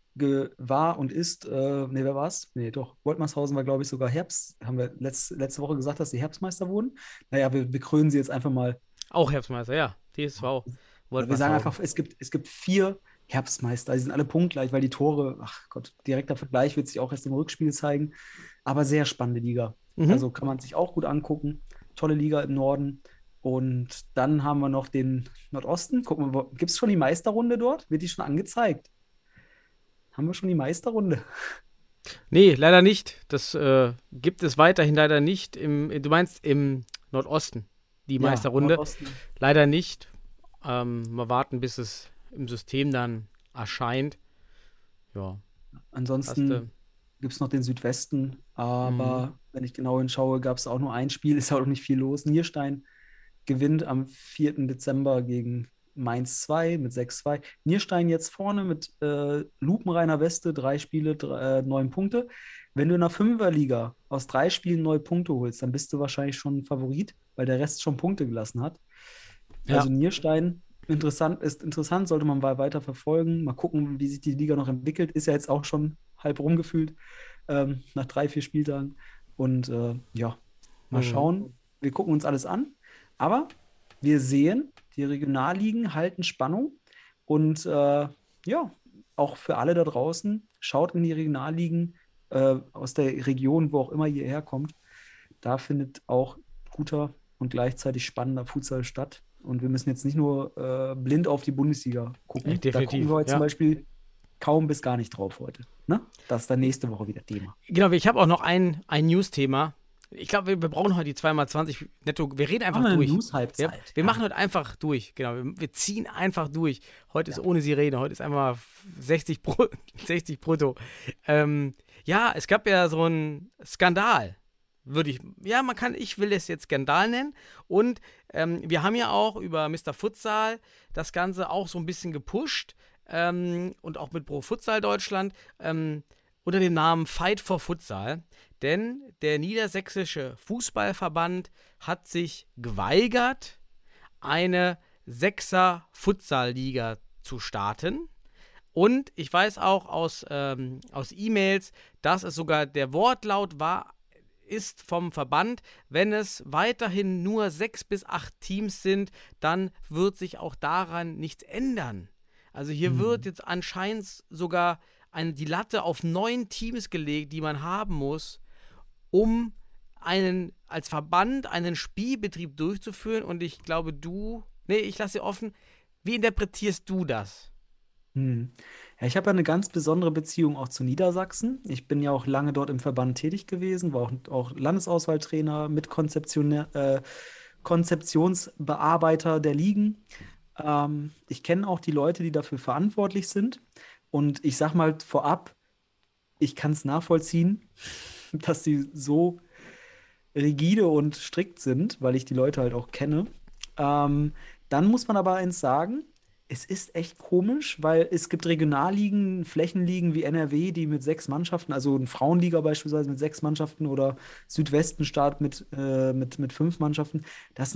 war und ist, wer war es? Nee, doch. Woltmarshausen war, glaube ich, sogar haben wir letzte Woche gesagt, dass sie Herbstmeister wurden. Naja, wir krönen sie jetzt einfach mal. Auch Herbstmeister, ja. TSV. Wir sagen einfach, es gibt 4 Herbstmeister. Die sind alle punktgleich, weil die Tore, ach Gott, direkter Vergleich wird sich auch erst im Rückspiel zeigen. Aber sehr spannende Liga. Also kann man sich auch gut angucken. Tolle Liga im Norden. Und dann haben wir noch den Nordosten. Gucken wir, gibt es schon die Meisterrunde dort? Wird die schon angezeigt? Haben wir schon die Meisterrunde? Nee, leider nicht. Das gibt es weiterhin leider nicht. Du meinst im Nordosten, die Meisterrunde. Nordosten. Leider nicht. Mal warten, bis es im System dann erscheint. Ja. Ansonsten gibt es noch den Südwesten, aber wenn ich genau hinschaue, gab es auch nur ein Spiel, ist auch nicht viel los. Nierstein gewinnt am 4. Dezember gegen Mainz 2 mit 6-2. Nierstein jetzt vorne mit lupenreiner Weste, 3 Spiele, 9 Punkte. Wenn du in der 5er-Liga aus 3 Spielen 9 Punkte holst, dann bist du wahrscheinlich schon ein Favorit, weil der Rest schon Punkte gelassen hat. Ja. Also Nierstein ist interessant, sollte man weiter verfolgen. Mal gucken, wie sich die Liga noch entwickelt. Ist ja jetzt auch schon halb rumgefühlt nach 3, 4 Spieltagen. Und mal schauen. Wir gucken uns alles an. Aber wir sehen, die Regionalligen halten Spannung. Und auch für alle da draußen, schaut in die Regionalligen, aus der Region, wo auch immer ihr herkommt, da findet auch guter und gleichzeitig spannender Futsal statt. Und wir müssen jetzt nicht nur blind auf die Bundesliga gucken. Da Definitiv, gucken wir heute ja. zum Beispiel kaum bis gar nicht drauf heute. Ne? Das ist dann nächste Woche wieder Thema. Genau, ich habe auch noch ein News-Thema. Ich glaube, wir brauchen heute die 2x20 netto. Wir reden einfach durch. News-Halbzeit. Wir machen heute einfach durch. Genau, wir ziehen einfach durch. Heute ist ohne Sirene. Heute ist einfach 60 brutto. Ja, es gab ja so einen Skandal. Ich will es jetzt Skandal nennen. Und wir haben ja auch über Mr. Futsal das Ganze auch so ein bisschen gepusht. Und auch mit Pro Futsal Deutschland unter dem Namen Fight for Futsal. Denn der Niedersächsische Fußballverband hat sich geweigert, eine Sechser-Futsal-Liga zu starten. Und ich weiß auch aus E-Mails, dass es sogar der Wortlaut ist vom Verband, wenn es weiterhin nur 6 bis 8 Teams sind, dann wird sich auch daran nichts ändern. Also hier wird jetzt anscheinend sogar die Latte auf 9 Teams gelegt, die man haben muss, um als Verband einen Spielbetrieb durchzuführen. Und ich glaube, ich lasse dir offen, wie interpretierst du das? Ja, ich habe ja eine ganz besondere Beziehung auch zu Niedersachsen. Ich bin ja auch lange dort im Verband tätig gewesen, war auch Landesauswahltrainer, Konzeptionsbearbeiter der Ligen. Ich kenne auch die Leute, die dafür verantwortlich sind. Und ich sag mal vorab, ich kann es nachvollziehen, dass sie so rigide und strikt sind, weil ich die Leute halt auch kenne. Dann muss man aber eins sagen, es ist echt komisch, weil es gibt Regionalligen, Flächenligen wie NRW, die mit 6 Mannschaften, also eine Frauenliga beispielsweise mit 6 Mannschaften oder Südwestenstaat mit 5 Mannschaften. Das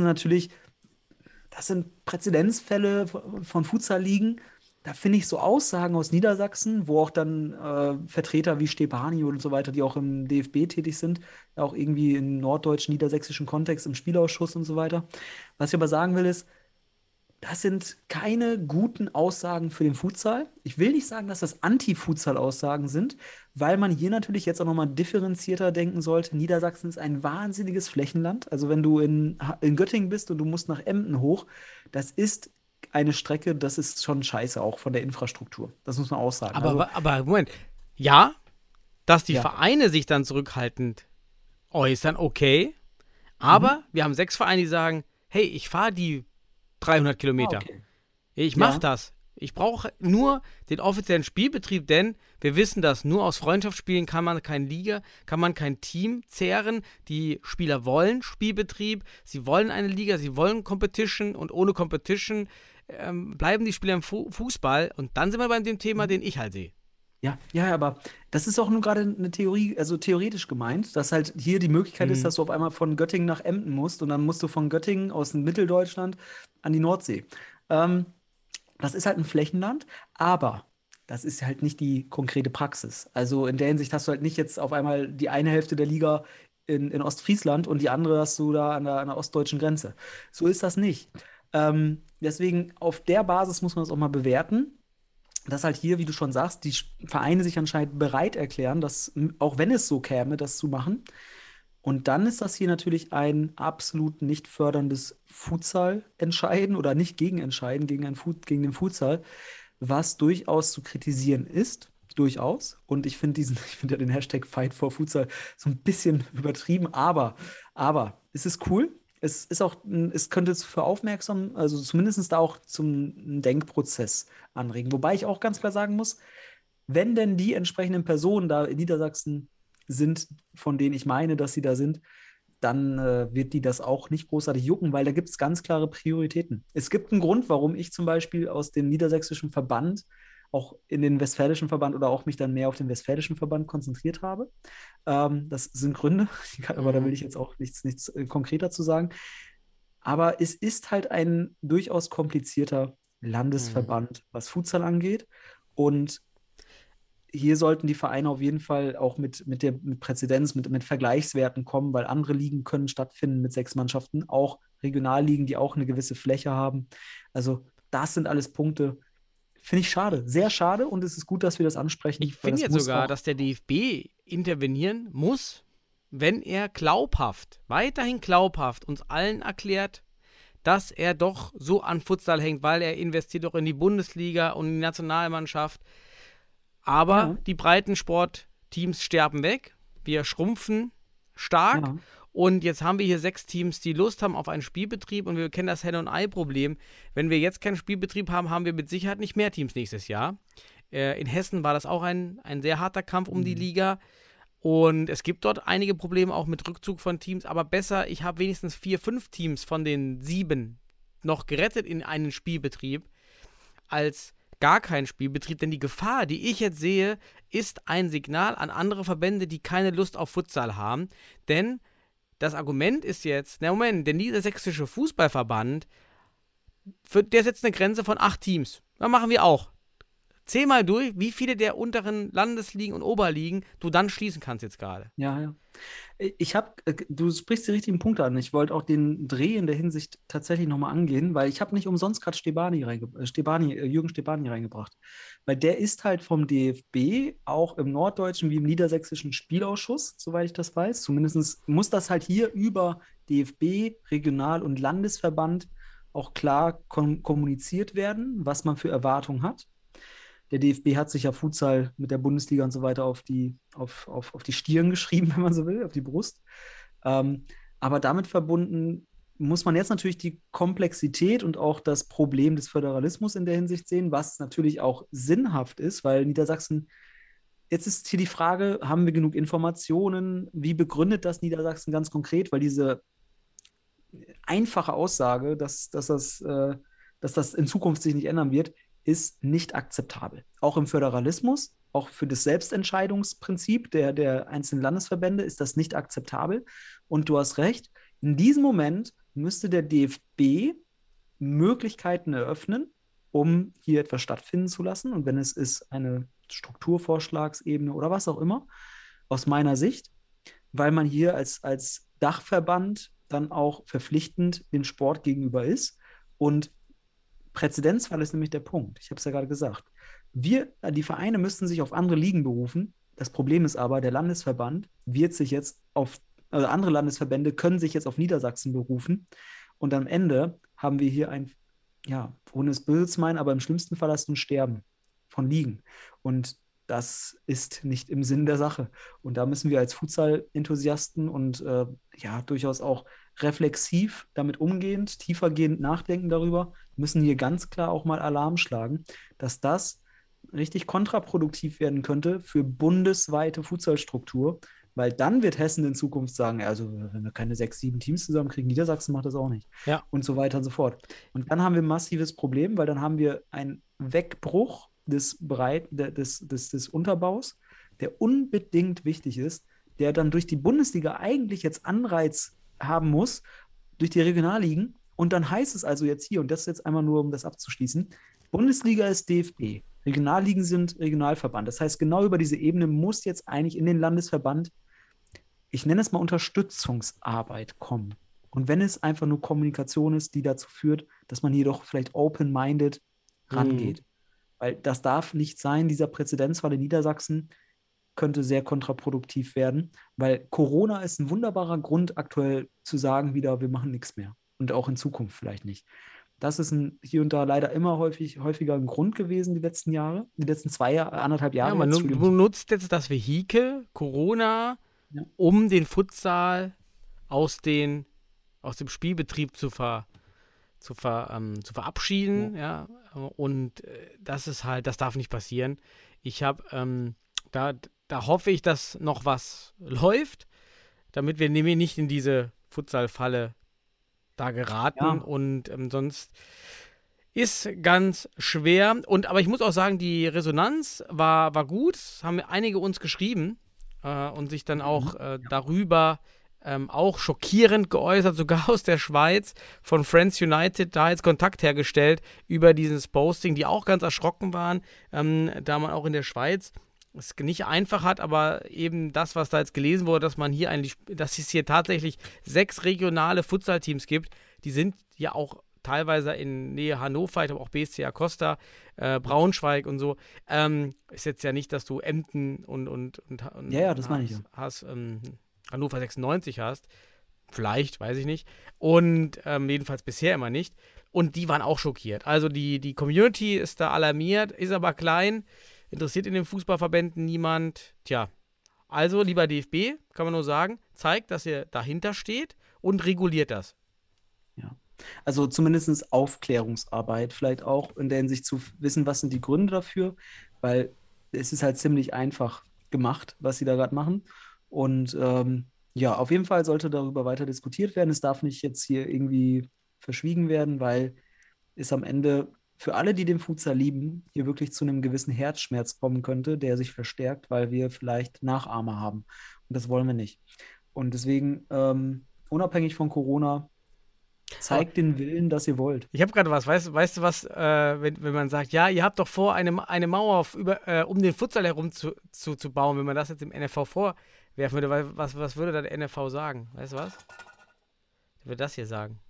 sind Präzedenzfälle von Futsal-Ligen. Da finde ich so Aussagen aus Niedersachsen, wo auch dann Vertreter wie Stepani und so weiter, die auch im DFB tätig sind, auch irgendwie im norddeutschen, niedersächsischen Kontext, im Spielausschuss und so weiter. Was ich aber sagen will, ist, das sind keine guten Aussagen für den Futsal. Ich will nicht sagen, dass das Anti-Futsal-Aussagen sind, weil man hier natürlich jetzt auch nochmal differenzierter denken sollte. Niedersachsen ist ein wahnsinniges Flächenland. Also wenn du in Göttingen bist und du musst nach Emden hoch, das ist eine Strecke, das ist schon scheiße, auch von der Infrastruktur. Das muss man auch sagen. Aber Moment, ja, dass die Vereine sich dann zurückhaltend äußern, okay, aber wir haben 6 Vereine, die sagen, hey, ich fahre die 300 Kilometer. Okay. Ich mache das. Ich brauche nur den offiziellen Spielbetrieb, denn wir wissen, dass nur aus Freundschaftsspielen kann man kein Team zehren. Die Spieler wollen Spielbetrieb, sie wollen eine Liga, sie wollen Competition und ohne Competition bleiben die Spieler im Fußball. Und dann sind wir bei dem Thema, den ich halt sehe. Ja, aber das ist auch nur gerade eine Theorie, also theoretisch gemeint, dass halt hier die Möglichkeit ist, dass du auf einmal von Göttingen nach Emden musst und dann musst du von Göttingen aus Mitteldeutschland an die Nordsee. Das ist halt ein Flächenland, aber das ist halt nicht die konkrete Praxis. Also in der Hinsicht hast du halt nicht jetzt auf einmal die eine Hälfte der Liga in Ostfriesland und die andere hast du da an der ostdeutschen Grenze. So ist das nicht. Deswegen auf der Basis muss man das auch mal bewerten. Dass halt hier, wie du schon sagst, die Vereine sich anscheinend bereit erklären, dass, auch wenn es so käme, das zu machen. Und dann ist das hier natürlich ein absolut nicht förderndes Futsal-Entscheiden oder nicht Gegenentscheiden gegen den Futsal, was durchaus zu kritisieren ist. Durchaus. Und ich finde ja den Hashtag Fight for Futsal so ein bisschen übertrieben, aber es ist cool. Es könnte für also zumindest da auch zum Denkprozess anregen. Wobei ich auch ganz klar sagen muss, wenn denn die entsprechenden Personen da in Niedersachsen sind, von denen ich meine, dass sie da sind, dann wird die das auch nicht großartig jucken, weil da gibt es ganz klare Prioritäten. Es gibt einen Grund, warum ich zum Beispiel aus dem niedersächsischen Verband auch in den westfälischen Verband oder auch mich dann mehr auf den westfälischen Verband konzentriert habe. Das sind Gründe, aber da will ich jetzt auch nichts konkreter zu sagen. Aber es ist halt ein durchaus komplizierter Landesverband, was Futsal angeht. Und hier sollten die Vereine auf jeden Fall auch mit Präzedenz, mit Vergleichswerten kommen, weil andere Ligen können stattfinden mit 6 Mannschaften, auch Regionalligen, die auch eine gewisse Fläche haben. Also das sind alles Punkte, Finde ich schade, sehr schade, und es ist gut, dass wir das ansprechen. Ich finde jetzt sogar, dass der DFB intervenieren muss, wenn er weiterhin glaubhaft uns allen erklärt, dass er doch so an Futsal hängt, weil er investiert doch in die Bundesliga und in die Nationalmannschaft. Aber die Breitensportteams sterben weg, wir schrumpfen stark. Ja. Und jetzt haben wir hier 6 Teams, die Lust haben auf einen Spielbetrieb, und wir kennen das Henne- und Ei-Problem. Wenn wir jetzt keinen Spielbetrieb haben, haben wir mit Sicherheit nicht mehr Teams nächstes Jahr. In Hessen war das auch ein sehr harter Kampf um die Liga, und es gibt dort einige Probleme auch mit Rückzug von Teams, aber besser, ich habe wenigstens 4, 5 Teams von den 7 noch gerettet in einen Spielbetrieb, als gar keinen Spielbetrieb, denn die Gefahr, die ich jetzt sehe, ist ein Signal an andere Verbände, die keine Lust auf Futsal haben, denn das Argument ist jetzt, der Niedersächsische Fußballverband, der setzt eine Grenze von 8 Teams. Das machen wir auch. Zähl mal durch, wie viele der unteren Landesligen und Oberligen du dann schließen kannst jetzt gerade. Ja. Du sprichst die richtigen Punkte an. Ich wollte auch den Dreh in der Hinsicht tatsächlich nochmal angehen, weil ich habe nicht umsonst gerade Jürgen Stebani reingebracht. Weil der ist halt vom DFB auch im norddeutschen wie im niedersächsischen Spielausschuss, soweit ich das weiß. Zumindest muss das halt hier über DFB, Regional- und Landesverband auch klar kommuniziert werden, was man für Erwartungen hat. Der DFB hat sich ja Futsal mit der Bundesliga und so weiter auf die Stirn geschrieben, wenn man so will, auf die Brust. Aber damit verbunden muss man jetzt natürlich die Komplexität und auch das Problem des Föderalismus in der Hinsicht sehen, was natürlich auch sinnhaft ist, weil Niedersachsen, jetzt ist hier die Frage, haben wir genug Informationen? Wie begründet das Niedersachsen ganz konkret? Weil diese einfache Aussage, dass das in Zukunft sich nicht ändern wird, ist nicht akzeptabel. Auch im Föderalismus, auch für das Selbstentscheidungsprinzip der einzelnen Landesverbände ist das nicht akzeptabel. Und du hast recht, in diesem Moment müsste der DFB Möglichkeiten eröffnen, um hier etwas stattfinden zu lassen. Und wenn es ist eine Strukturvorschlagsebene oder was auch immer, aus meiner Sicht, weil man hier als Dachverband dann auch verpflichtend dem Sport gegenüber ist. Und Präzedenzfall ist nämlich der Punkt. Ich habe es ja gerade gesagt. Die Vereine müssten sich auf andere Ligen berufen. Das Problem ist aber, der Landesverband wird sich jetzt andere Landesverbände können sich jetzt auf Niedersachsen berufen. Und am Ende haben wir hier ohne es böse zu meinen, aber im schlimmsten Fall hast du ein Sterben von Ligen. Und das ist nicht im Sinn der Sache. Und da müssen wir als Futsal-Enthusiasten und durchaus auch reflexiv damit umgehend, tiefergehend nachdenken darüber, müssen hier ganz klar auch mal Alarm schlagen, dass das richtig kontraproduktiv werden könnte für bundesweite Futsalstruktur, weil dann wird Hessen in Zukunft sagen, also wenn wir keine 6, 7 Teams zusammenkriegen, Niedersachsen macht das auch nicht. Ja. Und so weiter und so fort. Und dann haben wir ein massives Problem, weil dann haben wir einen Wegbruch des Unterbaus, der unbedingt wichtig ist, der dann durch die Bundesliga eigentlich jetzt Anreiz haben muss, durch die Regionalligen. Und dann heißt es also jetzt hier, und das jetzt einmal nur, um das abzuschließen, Bundesliga ist DFB, Regionalligen sind Regionalverband. Das heißt, genau über diese Ebene muss jetzt eigentlich in den Landesverband, ich nenne es mal Unterstützungsarbeit kommen. Und wenn es einfach nur Kommunikation ist, die dazu führt, dass man hier doch vielleicht open-minded rangeht. Weil das darf nicht sein, dieser Präzedenzfall in Niedersachsen könnte sehr kontraproduktiv werden, weil Corona ist ein wunderbarer Grund, aktuell zu sagen wieder, wir machen nichts mehr und auch in Zukunft vielleicht nicht. Das ist hier und da leider immer häufiger ein Grund gewesen die letzten Jahre, die letzten 1,5 Jahre. Ja, man nutzt jetzt das Vehikel Corona, um den Futsal aus dem Spielbetrieb zu verabschieden, ja. Und das ist halt, das darf nicht passieren. Ich habe, da hoffe ich, dass noch was läuft, damit wir nämlich nicht in diese Futsal-Falle da geraten. Ja. Und sonst ist ganz schwer. Aber ich muss auch sagen, die Resonanz war gut. Es haben einige uns geschrieben und sich dann auch darüber auch schockierend geäußert, sogar aus der Schweiz, von Friends United, da jetzt Kontakt hergestellt über dieses Posting, die auch ganz erschrocken waren, da man auch in der Schweiz es nicht einfach hat, aber eben das, was da jetzt gelesen wurde, dass es hier tatsächlich 6 regionale Futsal-Teams gibt, die sind ja auch teilweise in Nähe Hannover, ich habe auch BSC Acosta, Braunschweig und so. Ist jetzt ja nicht, dass du Emden und Ja, das meine ich ja. Hannover 96 hast. Vielleicht, weiß ich nicht. Und jedenfalls bisher immer nicht. Und die waren auch schockiert. Also die Community ist da alarmiert, ist aber klein, interessiert in den Fußballverbänden niemand. Tja, also lieber DFB, kann man nur sagen, zeigt, dass ihr dahinter steht und reguliert das. Ja. Also zumindest Aufklärungsarbeit, vielleicht auch in der Hinsicht zu wissen, was sind die Gründe dafür, weil es ist halt ziemlich einfach gemacht, was sie da gerade machen. Und ja, auf jeden Fall sollte darüber weiter diskutiert werden. Es darf nicht jetzt hier irgendwie verschwiegen werden, weil es am Ende für alle, die den Futsal lieben, hier wirklich zu einem gewissen Herzschmerz kommen könnte, der sich verstärkt, weil wir vielleicht Nachahmer haben. Und das wollen wir nicht. Und deswegen, unabhängig von Corona, zeigt den Willen, dass ihr wollt. Ich habe gerade was, weißt du was, wenn man sagt, ja, ihr habt doch vor, eine Mauer um den Futsal herum zu bauen, wenn man das jetzt dem NFV vorwerfen würde, was würde da der NFV sagen? Weißt du was? Der würde das hier sagen.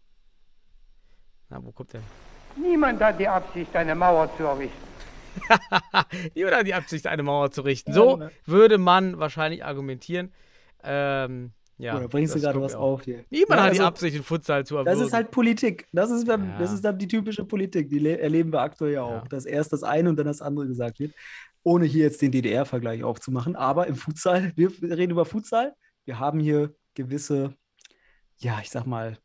Na, wo kommt der? Niemand hat die Absicht, eine Mauer zu errichten. Niemand hat die Absicht, eine Mauer zu richten. So würde man wahrscheinlich argumentieren. Ja, da bringst du gerade was auf hier. Niemand hat die Absicht, den Futsal zu erwürgen. Das ist halt Politik. Das ist dann die typische Politik. Die erleben wir aktuell ja auch. Dass erst das eine und dann das andere gesagt wird. Ohne hier jetzt den DDR-Vergleich aufzumachen. Aber im Futsal, wir reden über Futsal. Wir haben hier gewisse, ja, ich sag mal,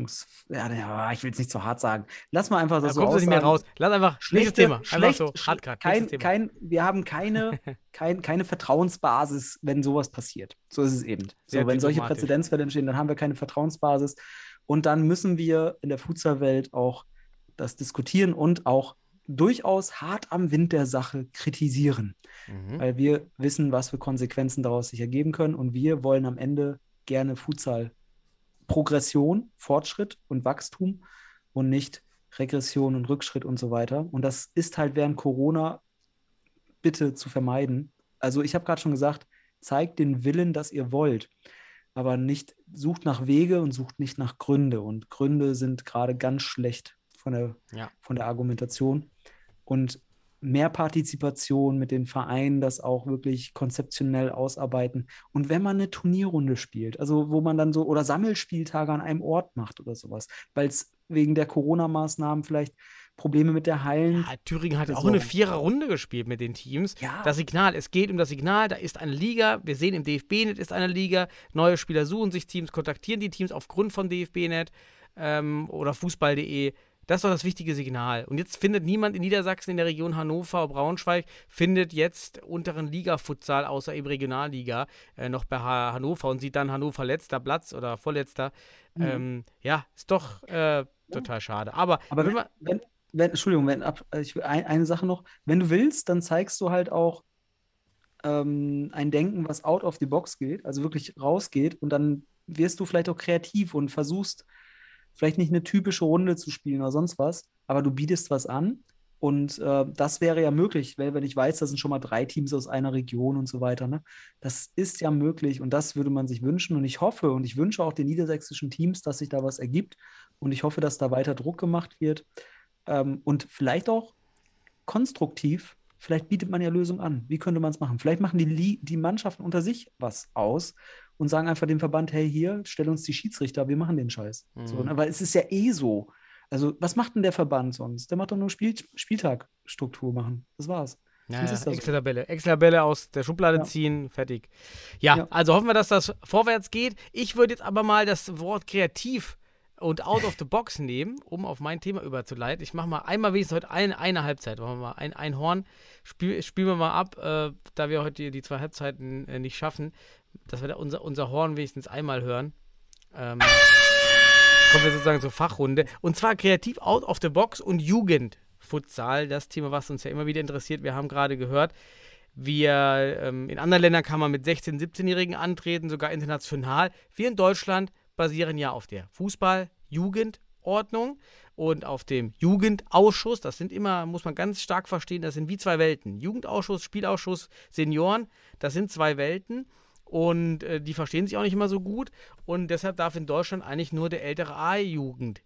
ich will es nicht zu hart sagen. Lass mal einfach das so kommst du nicht mehr raus. Lass einfach, nächstes Thema. Einfach so, wir haben keine Vertrauensbasis, wenn sowas passiert. So ist es eben. So, wenn solche Präzedenzfälle entstehen, dann haben wir keine Vertrauensbasis. Und dann müssen wir in der Futsal-Welt auch das diskutieren und auch durchaus hart am Wind der Sache kritisieren. Weil wir wissen, was für Konsequenzen daraus sich ergeben können. Und wir wollen am Ende gerne Futsal Progression, Fortschritt und Wachstum und nicht Regression und Rückschritt und so weiter. Und das ist halt während Corona bitte zu vermeiden. Also ich habe gerade schon gesagt, zeigt den Willen, dass ihr wollt, aber nicht sucht nach Wege und sucht nicht nach Gründe. Und Gründe sind gerade ganz schlecht von der Argumentation. Und mehr Partizipation mit den Vereinen, das auch wirklich konzeptionell ausarbeiten. Und wenn man eine Turnierrunde spielt, also wo man dann so, oder Sammelspieltage an einem Ort macht oder sowas, weil es wegen der Corona-Maßnahmen vielleicht Probleme mit der Hallen. Ja, Thüringen hat auch eine 4er-Runde gespielt mit den Teams. Ja. Das Signal, es geht um das Signal, da ist eine Liga, wir sehen im DFB-Net ist eine Liga, neue Spieler suchen sich Teams, kontaktieren die Teams aufgrund von DFB-Net oder Fußball.de. Das ist doch das wichtige Signal. Und jetzt findet niemand in Niedersachsen in der Region Hannover, Braunschweig, findet jetzt unteren Liga-Futsal außer eben Regionalliga noch bei Hannover und sieht dann Hannover letzter Platz oder vorletzter. Ja, ist doch total schade. Aber Entschuldigung, eine Sache noch. Wenn du willst, dann zeigst du halt auch ein Denken, was out of the box geht, also wirklich rausgeht und dann wirst du vielleicht auch kreativ und versuchst vielleicht nicht eine typische Runde zu spielen oder sonst was, aber du bietest was an und das wäre ja möglich, weil wenn ich weiß, das sind schon mal 3 Teams aus einer Region und so weiter, ne? Das ist ja möglich und das würde man sich wünschen und ich hoffe und ich wünsche auch den niedersächsischen Teams, dass sich da was ergibt und ich hoffe, dass da weiter Druck gemacht wird und vielleicht auch konstruktiv, vielleicht bietet man ja Lösungen an. Wie könnte man es machen? Vielleicht machen die Mannschaften unter sich was aus und sagen einfach dem Verband, hey, hier, stell uns die Schiedsrichter, wir machen den Scheiß. So, ne? Weil es ist ja so. Also, was macht denn der Verband sonst? Der macht doch nur Spieltagstruktur machen. Das war's. Ja, Excel-Tabelle aus der Schublade ziehen, fertig. Ja, also hoffen wir, dass das vorwärts geht. Ich würde jetzt aber mal das Wort kreativ und out of the box nehmen, um auf mein Thema überzuleiten. Ich mache mal einmal wenigstens heute eine Halbzeit. Machen wir mal ein Horn. Spielen wir mal ab, da wir heute die 2 Halbzeiten nicht schaffen, dass wir da unser Horn wenigstens einmal hören. Kommen wir sozusagen zur Fachrunde. Und zwar kreativ out of the box und Jugendfutsal. Das Thema, was uns ja immer wieder interessiert. Wir haben gerade gehört, in anderen Ländern kann man mit 16-, 17-Jährigen antreten, sogar international. Wir in Deutschland basieren ja auf der Fußball-Jugendordnung und auf dem Jugendausschuss. Das sind immer, muss man ganz stark verstehen, das sind wie 2 Welten. Jugendausschuss, Spielausschuss, Senioren, das sind 2 Welten und die verstehen sich auch nicht immer so gut und deshalb darf in Deutschland eigentlich nur der ältere A-Jugend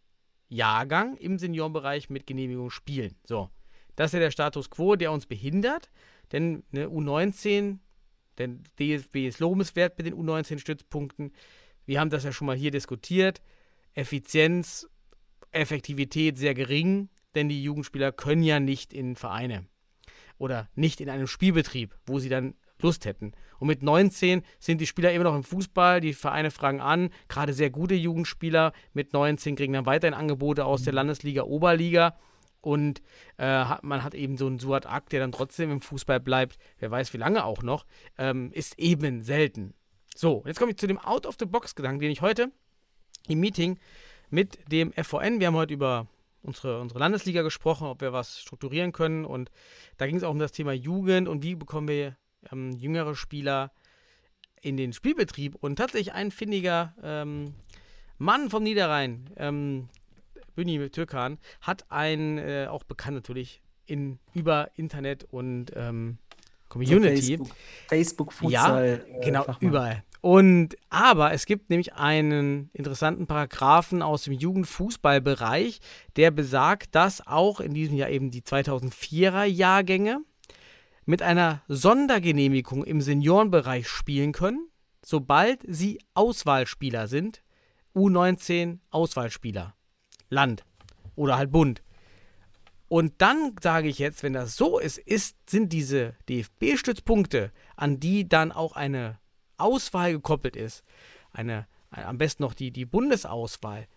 Jahrgang im Seniorenbereich mit Genehmigung spielen. So, das ist ja der Status quo, der uns behindert, denn eine U19, denn DFB ist lobenswert mit den U19-Stützpunkten. Wir haben das ja schon mal hier diskutiert. Effizienz, Effektivität sehr gering, denn die Jugendspieler können ja nicht in Vereine oder nicht in einem Spielbetrieb, wo sie dann Lust hätten. Und mit 19 sind die Spieler immer noch im Fußball, die Vereine fragen an, gerade sehr gute Jugendspieler mit 19 kriegen dann weiterhin Angebote aus der Landesliga, Oberliga und man hat eben so einen Suat Ak, der dann trotzdem im Fußball bleibt, wer weiß wie lange auch noch, ist eben selten. So, jetzt komme ich zu dem Out-of-the-Box-Gedanken, den ich heute im Meeting mit dem FVN, wir haben heute über unsere Landesliga gesprochen, ob wir was strukturieren können und da ging es auch um das Thema Jugend und wie bekommen wir jüngere Spieler in den Spielbetrieb und tatsächlich ein findiger Mann vom Niederrhein, Bünni Türkan, hat auch bekannt natürlich über Internet und Community. Facebook Futsal. Ja, genau, überall. Aber es gibt nämlich einen interessanten Paragraphen aus dem Jugendfußballbereich, der besagt, dass auch in diesem Jahr eben die 2004er Jahrgänge mit einer Sondergenehmigung im Seniorenbereich spielen können, sobald sie Auswahlspieler sind, U19 Auswahlspieler, Land oder halt Bund. Und dann sage ich jetzt, wenn das so ist, sind diese DFB-Stützpunkte, an die dann auch eine Auswahl gekoppelt ist, am besten noch die Bundesauswahl,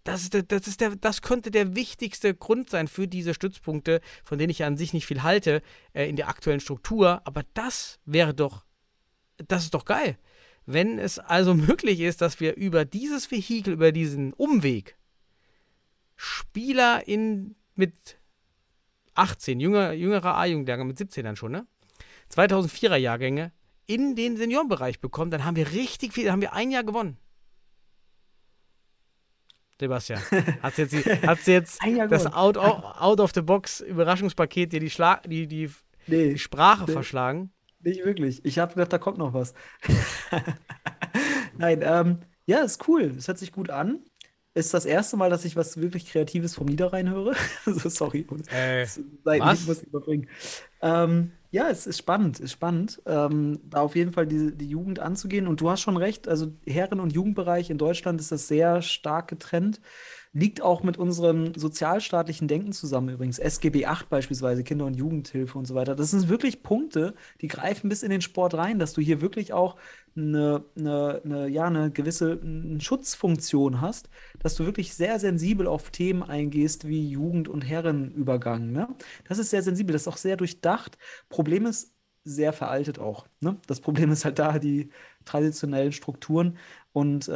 das könnte der wichtigste Grund sein für diese Stützpunkte, von denen ich ja an sich nicht viel halte, in der aktuellen Struktur. Aber das ist doch geil. Wenn es also möglich ist, dass wir über dieses Vehikel, über diesen Umweg Spieler mit 18, jüngerer A-Jugendjahrgang mit 17 dann schon, ne? 2004er Jahrgänge in den Seniorenbereich bekommen, dann haben wir richtig viel, dann haben wir ein Jahr gewonnen. Sebastian, hat jetzt das Out-of-the-Box-Überraschungspaket dir die Sprache verschlagen? Nicht wirklich. Ich habe gedacht, da kommt noch was. Nein, ja, ist cool. Es hört sich gut an. Ist das erste Mal, dass ich was wirklich Kreatives vom Niederrhein höre. Also, sorry. Was? Ich muss überbringen. Ja, es ist spannend. Da auf jeden Fall die Jugend anzugehen. Und du hast schon recht, also Herren- und Jugendbereich in Deutschland ist das sehr stark getrennt. Liegt auch mit unserem sozialstaatlichen Denken zusammen übrigens. SGB 8 beispielsweise, Kinder- und Jugendhilfe und so weiter. Das sind wirklich Punkte, die greifen bis in den Sport rein, dass du hier wirklich auch eine gewisse Schutzfunktion hast, dass du wirklich sehr sensibel auf Themen eingehst wie Jugend- und Herrenübergang. Ne? Das ist sehr sensibel, das ist auch sehr durchdacht. Problem ist, sehr veraltet auch. Ne? Das Problem ist halt da die traditionellen Strukturen und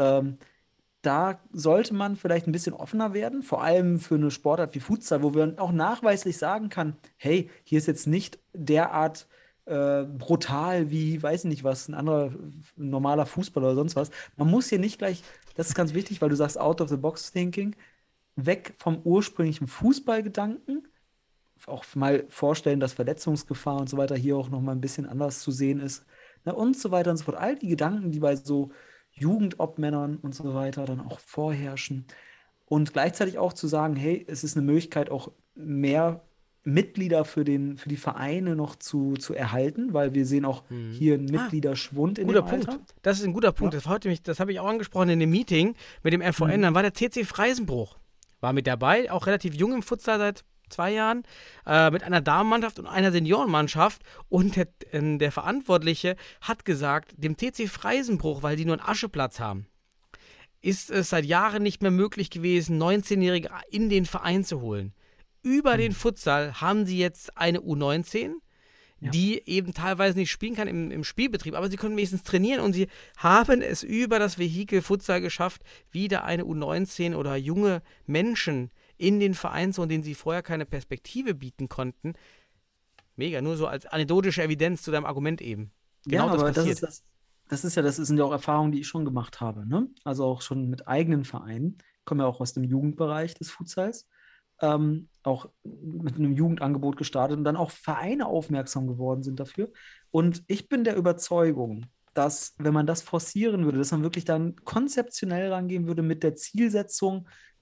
da sollte man vielleicht ein bisschen offener werden, vor allem für eine Sportart wie Futsal, wo man auch nachweislich sagen kann, hey, hier ist jetzt nicht derart brutal wie, weiß ich nicht was, ein anderer normaler Fußball oder sonst was. Man muss hier nicht gleich, das ist ganz wichtig, weil du sagst Out-of-the-Box-Thinking, weg vom ursprünglichen Fußballgedanken, auch mal vorstellen, dass Verletzungsgefahr und so weiter hier auch noch mal ein bisschen anders zu sehen ist, ne, und so weiter und so fort. All die Gedanken, die bei so Jugendobmännern und so weiter dann auch vorherrschen. Und gleichzeitig auch zu sagen, hey, es ist eine Möglichkeit, auch mehr Mitglieder für die Vereine noch zu erhalten, weil wir sehen auch hier einen Mitgliederschwund in dem Alter. Punkt. Das ist ein guter Punkt. Ja. Das habe ich auch angesprochen in dem Meeting mit dem FVN. Dann war der TC Freisenbruch. War mit dabei, auch relativ jung im Futsal seit 2 Jahren, mit einer Damenmannschaft und einer Seniorenmannschaft. Und der Verantwortliche hat gesagt, dem TC Freisenbruch, weil die nur einen Ascheplatz haben, ist es seit Jahren nicht mehr möglich gewesen, 19-Jährige in den Verein zu holen. Über den Futsal haben sie jetzt eine U19, die eben teilweise nicht spielen kann im Spielbetrieb, aber sie können wenigstens trainieren und sie haben es über das Vehikel Futsal geschafft, wieder eine U19 oder junge Menschen in den Verein zu holen, denen sie vorher keine Perspektive bieten konnten. Mega, nur so als anekdotische Evidenz zu deinem Argument eben. Genau, Ja, aber das passiert. das sind ja auch Erfahrungen, die ich schon gemacht habe, ne? Also auch schon mit eigenen Vereinen. Ich komme ja auch aus dem Jugendbereich des Futsals. Auch mit einem Jugendangebot gestartet und dann auch Vereine aufmerksam geworden sind dafür. Und ich bin der Überzeugung, dass, wenn man das forcieren würde, dass man wirklich dann konzeptionell rangehen würde mit der Zielsetzung,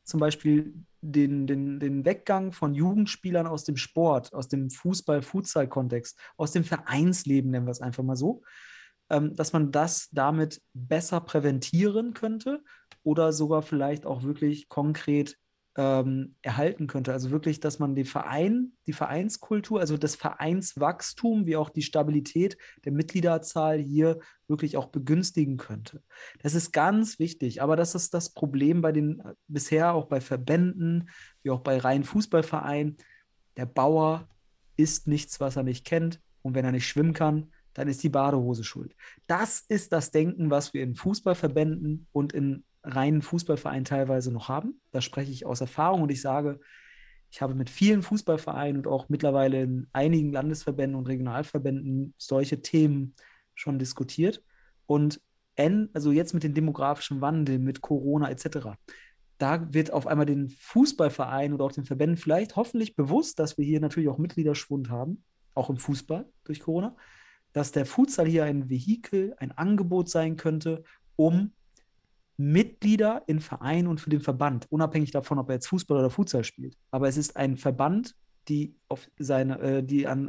zum Beispiel den Weggang von Jugendspielern aus dem Sport, aus dem Fußball-Futsal-Kontext, aus dem Vereinsleben, nennen wir es einfach mal so, dass man das damit besser präventieren könnte oder sogar vielleicht auch wirklich konkret erhalten könnte. Also wirklich, dass man die Vereinskultur, also das Vereinswachstum, wie auch die Stabilität der Mitgliederzahl hier wirklich auch begünstigen könnte. Das ist ganz wichtig, aber das ist das Problem bei den bisher auch bei Verbänden, wie auch bei reinen Fußballvereinen. Der Bauer isst nichts, was er nicht kennt, und wenn er nicht schwimmen kann, dann ist die Badehose schuld. Das ist das Denken, was wir in Fußballverbänden und in reinen Fußballvereinen teilweise noch haben. Da spreche ich aus Erfahrung, und ich sage, ich habe mit vielen Fußballvereinen und auch mittlerweile in einigen Landesverbänden und Regionalverbänden solche Themen schon diskutiert. Und also jetzt mit dem demografischen Wandel, mit Corona etc., da wird auf einmal den Fußballvereinen oder auch den Verbänden vielleicht hoffentlich bewusst, dass wir hier natürlich auch Mitgliederschwund haben, auch im Fußball durch Corona, dass der Futsal hier ein Vehikel, ein Angebot sein könnte, um Mitglieder in Vereinen und für den Verband, unabhängig davon, ob er jetzt Fußball oder Futsal spielt. Aber es ist ein Verband, auf seine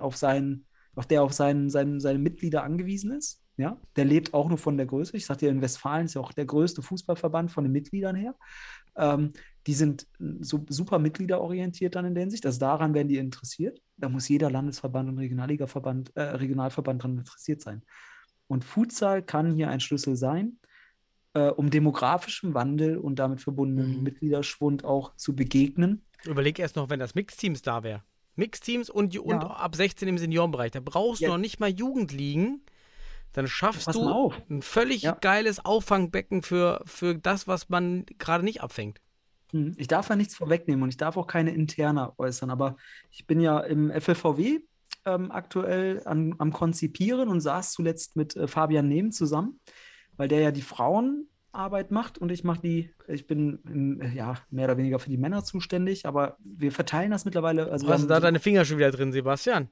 Mitglieder angewiesen ist. Ja? Der lebt auch nur von der Größe. Ich sagte ja, in Westfalen ist ja auch der größte Fußballverband von den Mitgliedern her. Die sind so super mitgliederorientiert dann in der Hinsicht. Also daran werden die interessiert. Da muss jeder Landesverband und Regionalverband daran interessiert sein. Und Futsal kann hier ein Schlüssel sein, um demografischem Wandel und damit verbundenen Mitgliederschwund auch zu begegnen. Überleg erst noch, wenn das Mixteams da wäre. Mixteams und ab 16 im Seniorenbereich. Da brauchst du noch nicht mal Jugendligen. Dann schaffst du ein völlig geiles Auffangbecken für das, was man gerade nicht abfängt. Ich darf ja nichts vorwegnehmen und ich darf auch keine Interna äußern, aber ich bin ja im FLVW aktuell am Konzipieren und saß zuletzt mit Fabian Nehm zusammen, weil der ja die Frauenarbeit macht und ich bin mehr oder weniger für die Männer zuständig, aber wir verteilen das mittlerweile. Also hast du da deine Finger schon wieder drin, Sebastian?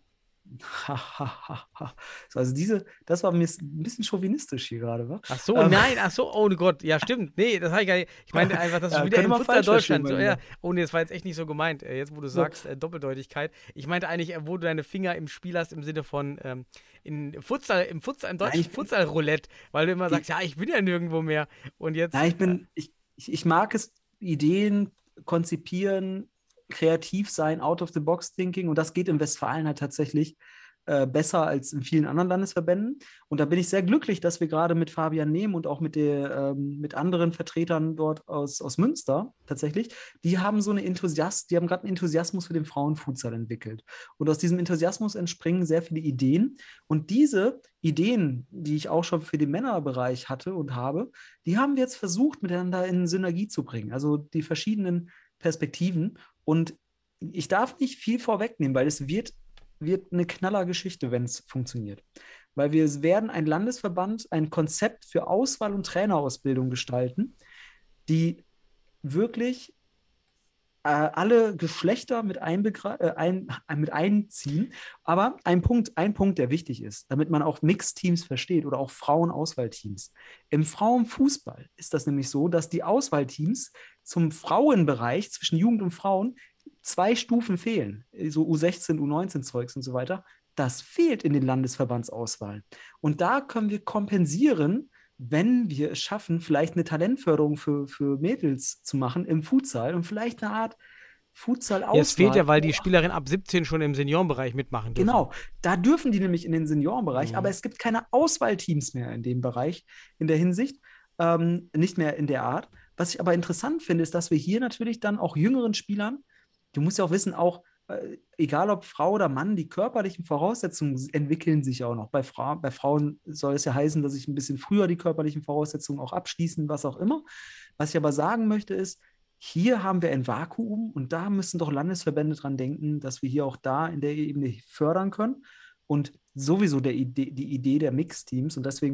Also das war mir ein bisschen chauvinistisch hier gerade, wa? Ach so, nein, oh Gott, ja stimmt, nee, das habe ich gar nicht, ich meinte einfach, dass du wieder im Futsal Deutschland, nee, das war jetzt echt nicht so gemeint, jetzt wo du sagst, Doppeldeutigkeit, ich meinte eigentlich, wo du deine Finger im Spiel hast, im Sinne von im deutschen Futsal-Roulette, weil du immer sagst, ja, ich bin ja nirgendwo mehr, und jetzt... Nein, ich mag es, Ideen konzipieren, kreativ sein, out-of-the-box-thinking, und das geht in Westfalen halt tatsächlich besser als in vielen anderen Landesverbänden. Und da bin ich sehr glücklich, dass wir gerade mit Fabian Nehm und auch mit anderen Vertretern dort aus Münster tatsächlich, die haben gerade einen Enthusiasmus für den Frauenfutsal entwickelt. Und aus diesem Enthusiasmus entspringen sehr viele Ideen. Und diese Ideen, die ich auch schon für den Männerbereich hatte und habe, die haben wir jetzt versucht, miteinander in Synergie zu bringen. Also die verschiedenen Perspektiven. Und ich darf nicht viel vorwegnehmen, weil es wird eine Knallergeschichte, wenn es funktioniert. Weil wir werden ein Landesverband, ein Konzept für Auswahl- und Trainerausbildung gestalten, die wirklich alle Geschlechter mit einziehen. Aber ein Punkt, der wichtig ist, damit man auch Mixteams versteht oder auch Frauenauswahlteams. Im Frauenfußball ist das nämlich so, dass die Auswahlteams zum Frauenbereich zwischen Jugend und Frauen 2 Stufen fehlen. So U16, U19-Zeugs und so weiter. Das fehlt in den Landesverbandsauswahlen. Und da können wir kompensieren, wenn wir es schaffen, vielleicht eine Talentförderung für Mädels zu machen im Futsal und vielleicht eine Art Futsal-Auswahl. Ja, es fehlt ja, weil die Spielerinnen ab 17 schon im Seniorenbereich mitmachen dürfen. Genau, da dürfen die nämlich in den Seniorenbereich, aber es gibt keine Auswahlteams mehr in dem Bereich, in der Hinsicht, nicht mehr in der Art. Was ich aber interessant finde, ist, dass wir hier natürlich dann auch jüngeren Spielern, du musst ja auch wissen, auch egal ob Frau oder Mann, die körperlichen Voraussetzungen entwickeln sich auch noch. Bei Frauen soll es ja heißen, dass sich ein bisschen früher die körperlichen Voraussetzungen auch abschließen, was auch immer. Was ich aber sagen möchte ist, hier haben wir ein Vakuum und da müssen doch Landesverbände dran denken, dass wir hier auch da in der Ebene fördern können. Und sowieso die Idee der Mixteams, und deswegen da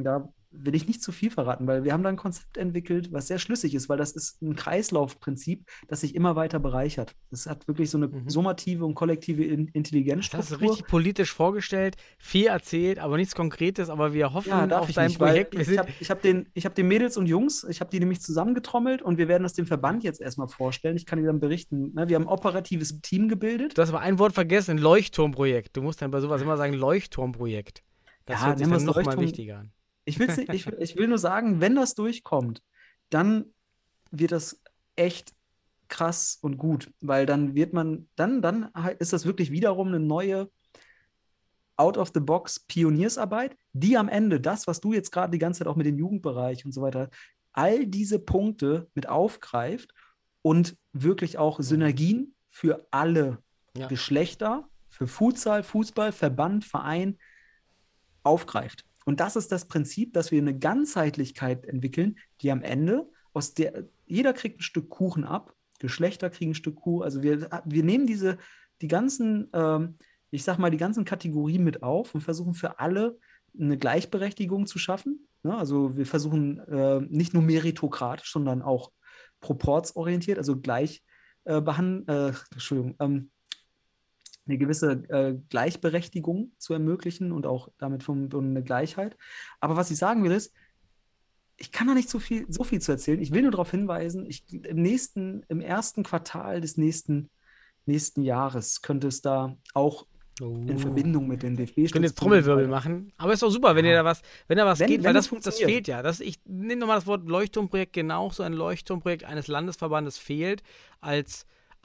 will ich nicht zu viel verraten, weil wir haben da ein Konzept entwickelt, was sehr schlüssig ist, weil das ist ein Kreislaufprinzip, das sich immer weiter bereichert. Es hat wirklich so eine summative und kollektive Das hast du Intelligenzstruktur. richtig politisch vorgestellt, viel erzählt, aber nichts Konkretes, aber wir hoffen Ja, darf auf ich dein nicht, weil Projekt. Wir sind ich hab den Mädels und Jungs, ich habe die nämlich zusammengetrommelt und wir werden das dem Verband jetzt erstmal vorstellen. Ich kann dir dann berichten. Ne? Wir haben ein operatives Team gebildet. Du hast aber ein Wort vergessen, ein Leuchtturmprojekt. Du musst dann bei sowas immer sagen, Leuchtturmprojekt. Das Ja, hört sich nennen wir dann es nochmal Leuchtturm. wichtiger an. Ich will nur sagen, wenn das durchkommt, dann wird das echt krass und gut, weil dann wird man, dann ist das wirklich wiederum eine neue Out-of-the-Box Pioniersarbeit, die am Ende das, was du jetzt gerade die ganze Zeit auch mit dem Jugendbereich und so weiter, all diese Punkte mit aufgreift und wirklich auch Synergien für alle Ja. Geschlechter, für Futsal, Fußball, Verband, Verein aufgreift. Und das ist das Prinzip, dass wir eine Ganzheitlichkeit entwickeln, die am Ende aus der, jeder kriegt ein Stück Kuchen ab, Geschlechter kriegen ein Stück Kuchen, also wir nehmen die ganzen, ich sag mal, die ganzen Kategorien mit auf und versuchen für alle eine Gleichberechtigung zu schaffen. Ne? Also wir versuchen nicht nur meritokratisch, sondern auch proportsorientiert, also gleich Entschuldigung, eine gewisse Gleichberechtigung zu ermöglichen und auch damit eine Gleichheit. Aber was ich sagen will ist, ich kann da nicht so viel zu erzählen. Ich will nur darauf hinweisen, im ersten Quartal des nächsten Jahres könnte es da auch in Verbindung mit den DFB Ich könnte jetzt Trommelwirbel machen, aber ist doch super, wenn da was geht, weil das fehlt ja. Ich nehme nochmal das Wort Leuchtturmprojekt, genau so ein Leuchtturmprojekt eines Landesverbandes fehlt als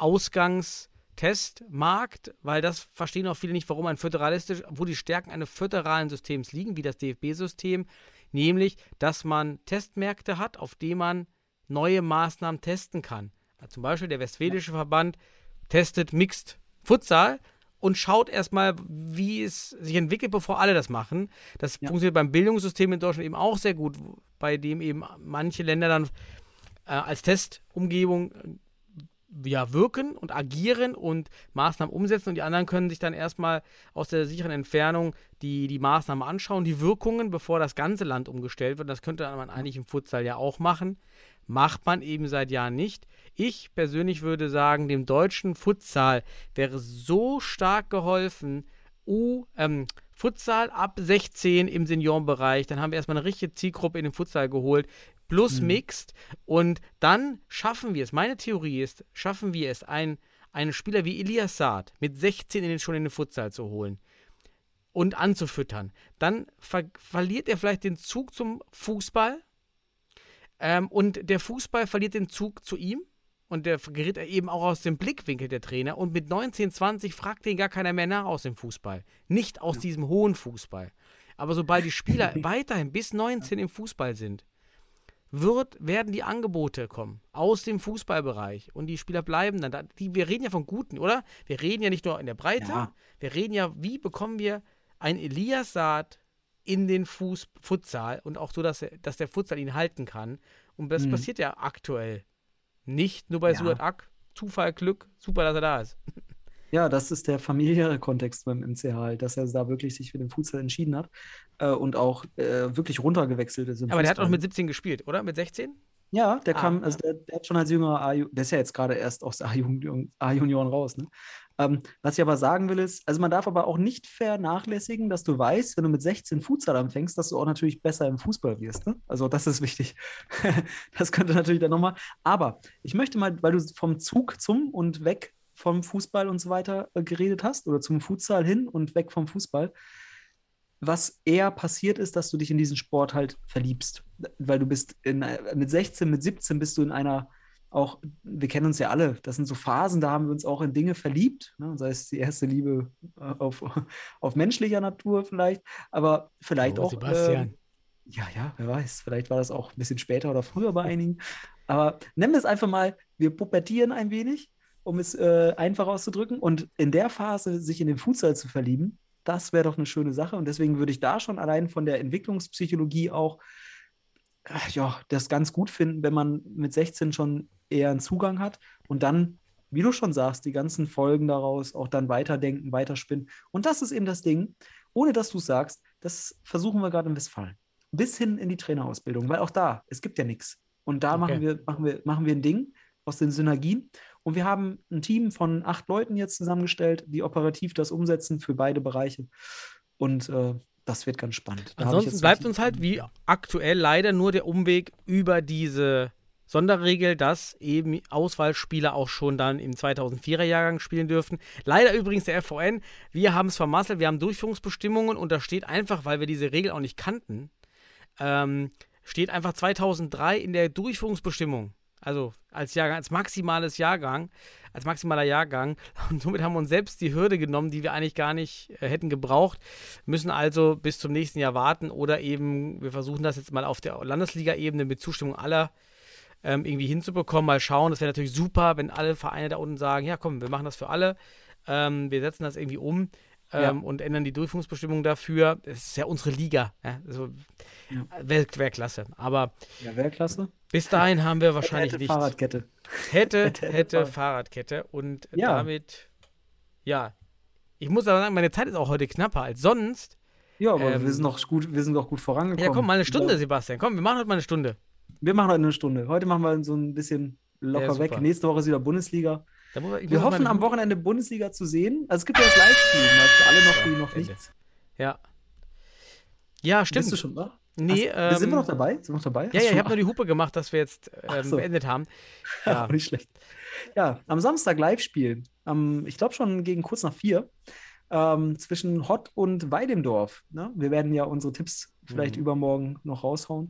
Ausgangstestmarkt, weil das verstehen auch viele nicht, warum wo die Stärken eines föderalen Systems liegen, wie das DFB-System, nämlich, dass man Testmärkte hat, auf denen man neue Maßnahmen testen kann. Zum Beispiel der Westfälische Verband testet Mixed Futsal und schaut erstmal, wie es sich entwickelt, bevor alle das machen. Das funktioniert beim Bildungssystem in Deutschland eben auch sehr gut, bei dem eben manche Länder dann als Testumgebung wirken und agieren und Maßnahmen umsetzen und die anderen können sich dann erstmal aus der sicheren Entfernung die Maßnahmen anschauen, die Wirkungen, bevor das ganze Land umgestellt wird. Das könnte man eigentlich im Futsal ja auch machen. Macht man eben seit Jahren nicht. Ich persönlich würde sagen, dem deutschen Futsal wäre so stark geholfen, Futsal ab 16 im Seniorenbereich, dann haben wir erstmal eine richtige Zielgruppe in den Futsal geholt, plus Mixed und dann schaffen wir es, meine Theorie ist, einen Spieler wie Elias Saad mit 16 schon in den Futsal zu holen und anzufüttern. Dann verliert er vielleicht den Zug zum Fußball und der Fußball verliert den Zug zu ihm und der gerät eben auch aus dem Blickwinkel der Trainer und mit 19, 20 fragt den gar keiner mehr nach aus dem Fußball. Nicht aus diesem hohen Fußball. Aber sobald die Spieler weiterhin bis 19 im Fußball sind, werden die Angebote kommen aus dem Fußballbereich und die Spieler bleiben dann da. Wir reden ja von Guten, oder? Wir reden ja nicht nur in der Breite, wir reden ja, wie bekommen wir ein Elias Saad in den Futsal und auch so, dass der Futsal ihn halten kann. Und das passiert ja aktuell nicht nur bei Suat Ak. Zufall, Glück, super, dass er da ist. Ja, das ist der familiäre Kontext beim MCH, halt, dass er da wirklich sich für den Futsal entschieden hat und auch wirklich runtergewechselt ist. Aber der hat auch mit 17 gespielt, oder? Mit 16? Ja, der kam, also der hat schon als jüngerer der ist ja jetzt gerade erst aus der A-Junioren raus, ne? Was ich aber sagen will ist, also man darf aber auch nicht vernachlässigen, dass du weißt, wenn du mit 16 Futsal anfängst, dass du auch natürlich besser im Fußball wirst, ne? Also das ist wichtig. Das könnte natürlich dann nochmal, aber ich möchte mal, weil du vom Zug zum und weg vom Fußball und so weiter geredet hast oder zum Futsal hin und weg vom Fußball, was eher passiert ist, dass du dich in diesen Sport halt verliebst, weil du bist mit 16, mit 17 bist du in einer auch, wir kennen uns ja alle, das sind so Phasen, da haben wir uns auch in Dinge verliebt, ne? Sei es die erste Liebe auf menschlicher Natur vielleicht, aber vielleicht auch Sebastian. Ja, wer weiß, vielleicht war das auch ein bisschen später oder früher bei einigen, aber nennen wir es einfach mal, wir pubertieren ein wenig, um es einfach auszudrücken. Und in der Phase sich in den Futsal zu verlieben, das wäre doch eine schöne Sache. Und deswegen würde ich da schon allein von der Entwicklungspsychologie auch das ganz gut finden, wenn man mit 16 schon eher einen Zugang hat und dann, wie du schon sagst, die ganzen Folgen daraus auch dann weiterdenken, weiterspinnen. Und das ist eben das Ding, ohne dass du es sagst, das versuchen wir gerade in Westfalen. bis hin in die Trainerausbildung, weil auch da, es gibt ja nichts. Und da Okay. machen wir ein Ding aus den Synergien. Und wir haben ein Team von 8 Leuten jetzt zusammengestellt, die operativ das umsetzen für beide Bereiche. Und das wird ganz spannend. Da habe ich Ansonsten jetzt bleibt richtig- uns halt wie aktuell leider nur der Umweg über diese Sonderregel, dass eben Auswahlspieler auch schon dann im 2004er Jahrgang spielen dürfen. Leider übrigens der FVN, wir haben es vermasselt, wir haben Durchführungsbestimmungen und da steht einfach, weil wir diese Regel auch nicht kannten, steht einfach 2003 in der Durchführungsbestimmung. Also als Jahrgang, als maximaler Jahrgang. Und somit haben wir uns selbst die Hürde genommen, die wir eigentlich gar nicht hätten gebraucht. Müssen also bis zum nächsten Jahr warten oder eben, wir versuchen das jetzt mal auf der Landesliga-Ebene mit Zustimmung aller irgendwie hinzubekommen. Mal schauen, das wäre natürlich super, wenn alle Vereine da unten sagen, ja komm, wir machen das für alle. Wir setzen das irgendwie um und ändern die Durchführungsbestimmungen dafür. Das ist ja unsere Liga. Ja? Also, wäre klasse. Aber Ja, wäre klasse. bis dahin haben wir wahrscheinlich Hätte nichts. Fahrradkette. Hätte Fahrradkette. Und Ja. damit, ja, ich muss aber sagen, meine Zeit ist auch heute knapper als sonst. Ja, aber wir sind auch gut vorangekommen. Ja, komm, mal eine Stunde, Ja. Sebastian. Komm, wir machen heute mal eine Stunde. Wir machen heute eine Stunde. Heute machen wir so ein bisschen locker Ja, weg. super. Nächste Woche ist wieder Bundesliga. Da muss ich Wir muss hoffen, mal- am Wochenende Bundesliga zu sehen. Also es gibt ja das Live-Spiel, weil für alle noch, die noch Ende. nichts. Ja. Ja, stimmt. Bist du schon da? Nee, Sind wir noch dabei? Sind wir noch dabei? Ja, ich habe nur die Hupe gemacht, dass wir jetzt Ach so. beendet haben. Ja. Ja. Auch nicht schlecht. Ja, am Samstag Live-Spiel. Ich glaube schon gegen kurz nach 4. Zwischen Hott und Weidemdorf. Ne? Wir werden ja unsere Tipps vielleicht übermorgen noch raushauen.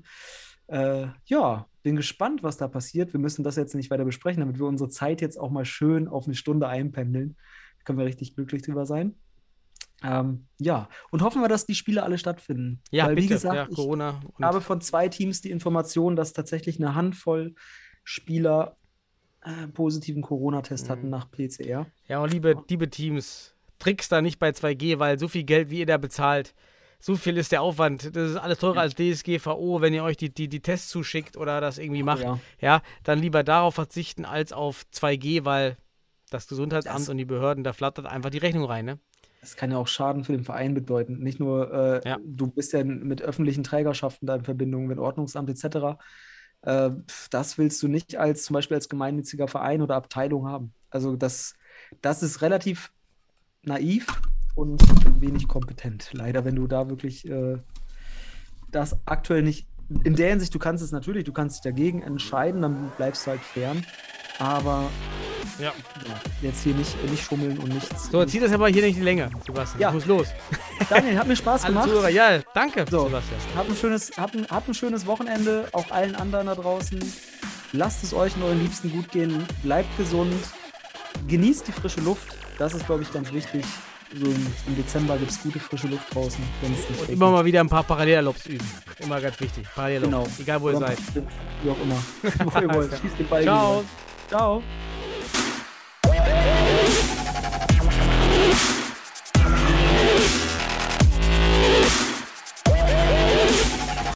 Ja, bin gespannt, was da passiert. Wir müssen das jetzt nicht weiter besprechen, damit wir unsere Zeit jetzt auch mal schön auf eine Stunde einpendeln. Da können wir richtig glücklich drüber sein. Ja, und hoffen wir, dass die Spiele alle stattfinden. Ja, Weil, bitte. wie gesagt, ja, ich Corona. Und habe von 2 Teams die Information, dass tatsächlich eine Handvoll Spieler positiven Corona-Test hatten nach PCR. ja, und liebe Teams, trickst da nicht bei 2G, weil so viel Geld, wie ihr da bezahlt, so viel ist der Aufwand. Das ist alles teurer als DSGVO, wenn ihr euch die Tests zuschickt oder das irgendwie macht. ja. Ja, dann lieber darauf verzichten als auf 2G, weil das Gesundheitsamt Das- und die Behörden, da flattert einfach die Rechnung rein, ne? Das kann ja auch Schaden für den Verein bedeuten. Nicht nur, Ja. du bist ja mit öffentlichen Trägerschaften da in Verbindung mit Ordnungsamt etc. Das willst du nicht zum Beispiel als gemeinnütziger Verein oder Abteilung haben. Also das ist relativ naiv und wenig kompetent. Leider, wenn du da wirklich das aktuell nicht, in der Hinsicht, du kannst dich dagegen entscheiden, dann bleibst du halt fern. Aber Ja. jetzt hier nicht schummeln und nichts. So, zieh das aber hier nicht in die Länge, Sebastian. Ja. Ich muss los. Daniel, hat mir Spaß Alle gemacht. Zuhörer, ja, danke, So. Sebastian. Habt ein schönes Wochenende, auch allen anderen da draußen. Lasst es euch und euren Liebsten gut gehen. Bleibt gesund. Genießt die frische Luft. Das ist, glaube ich, ganz wichtig. So im Dezember gibt es gute frische Luft draußen. Wenn es nicht Und regnet. immer mal wieder ein paar Parallelalops üben. Immer ganz wichtig. Parallelalops. Genau. Egal, wo ihr Oder- seid. Wie auch immer. Wo ihr wollt. Schießt den Ball. Ciao. wieder. Ciao.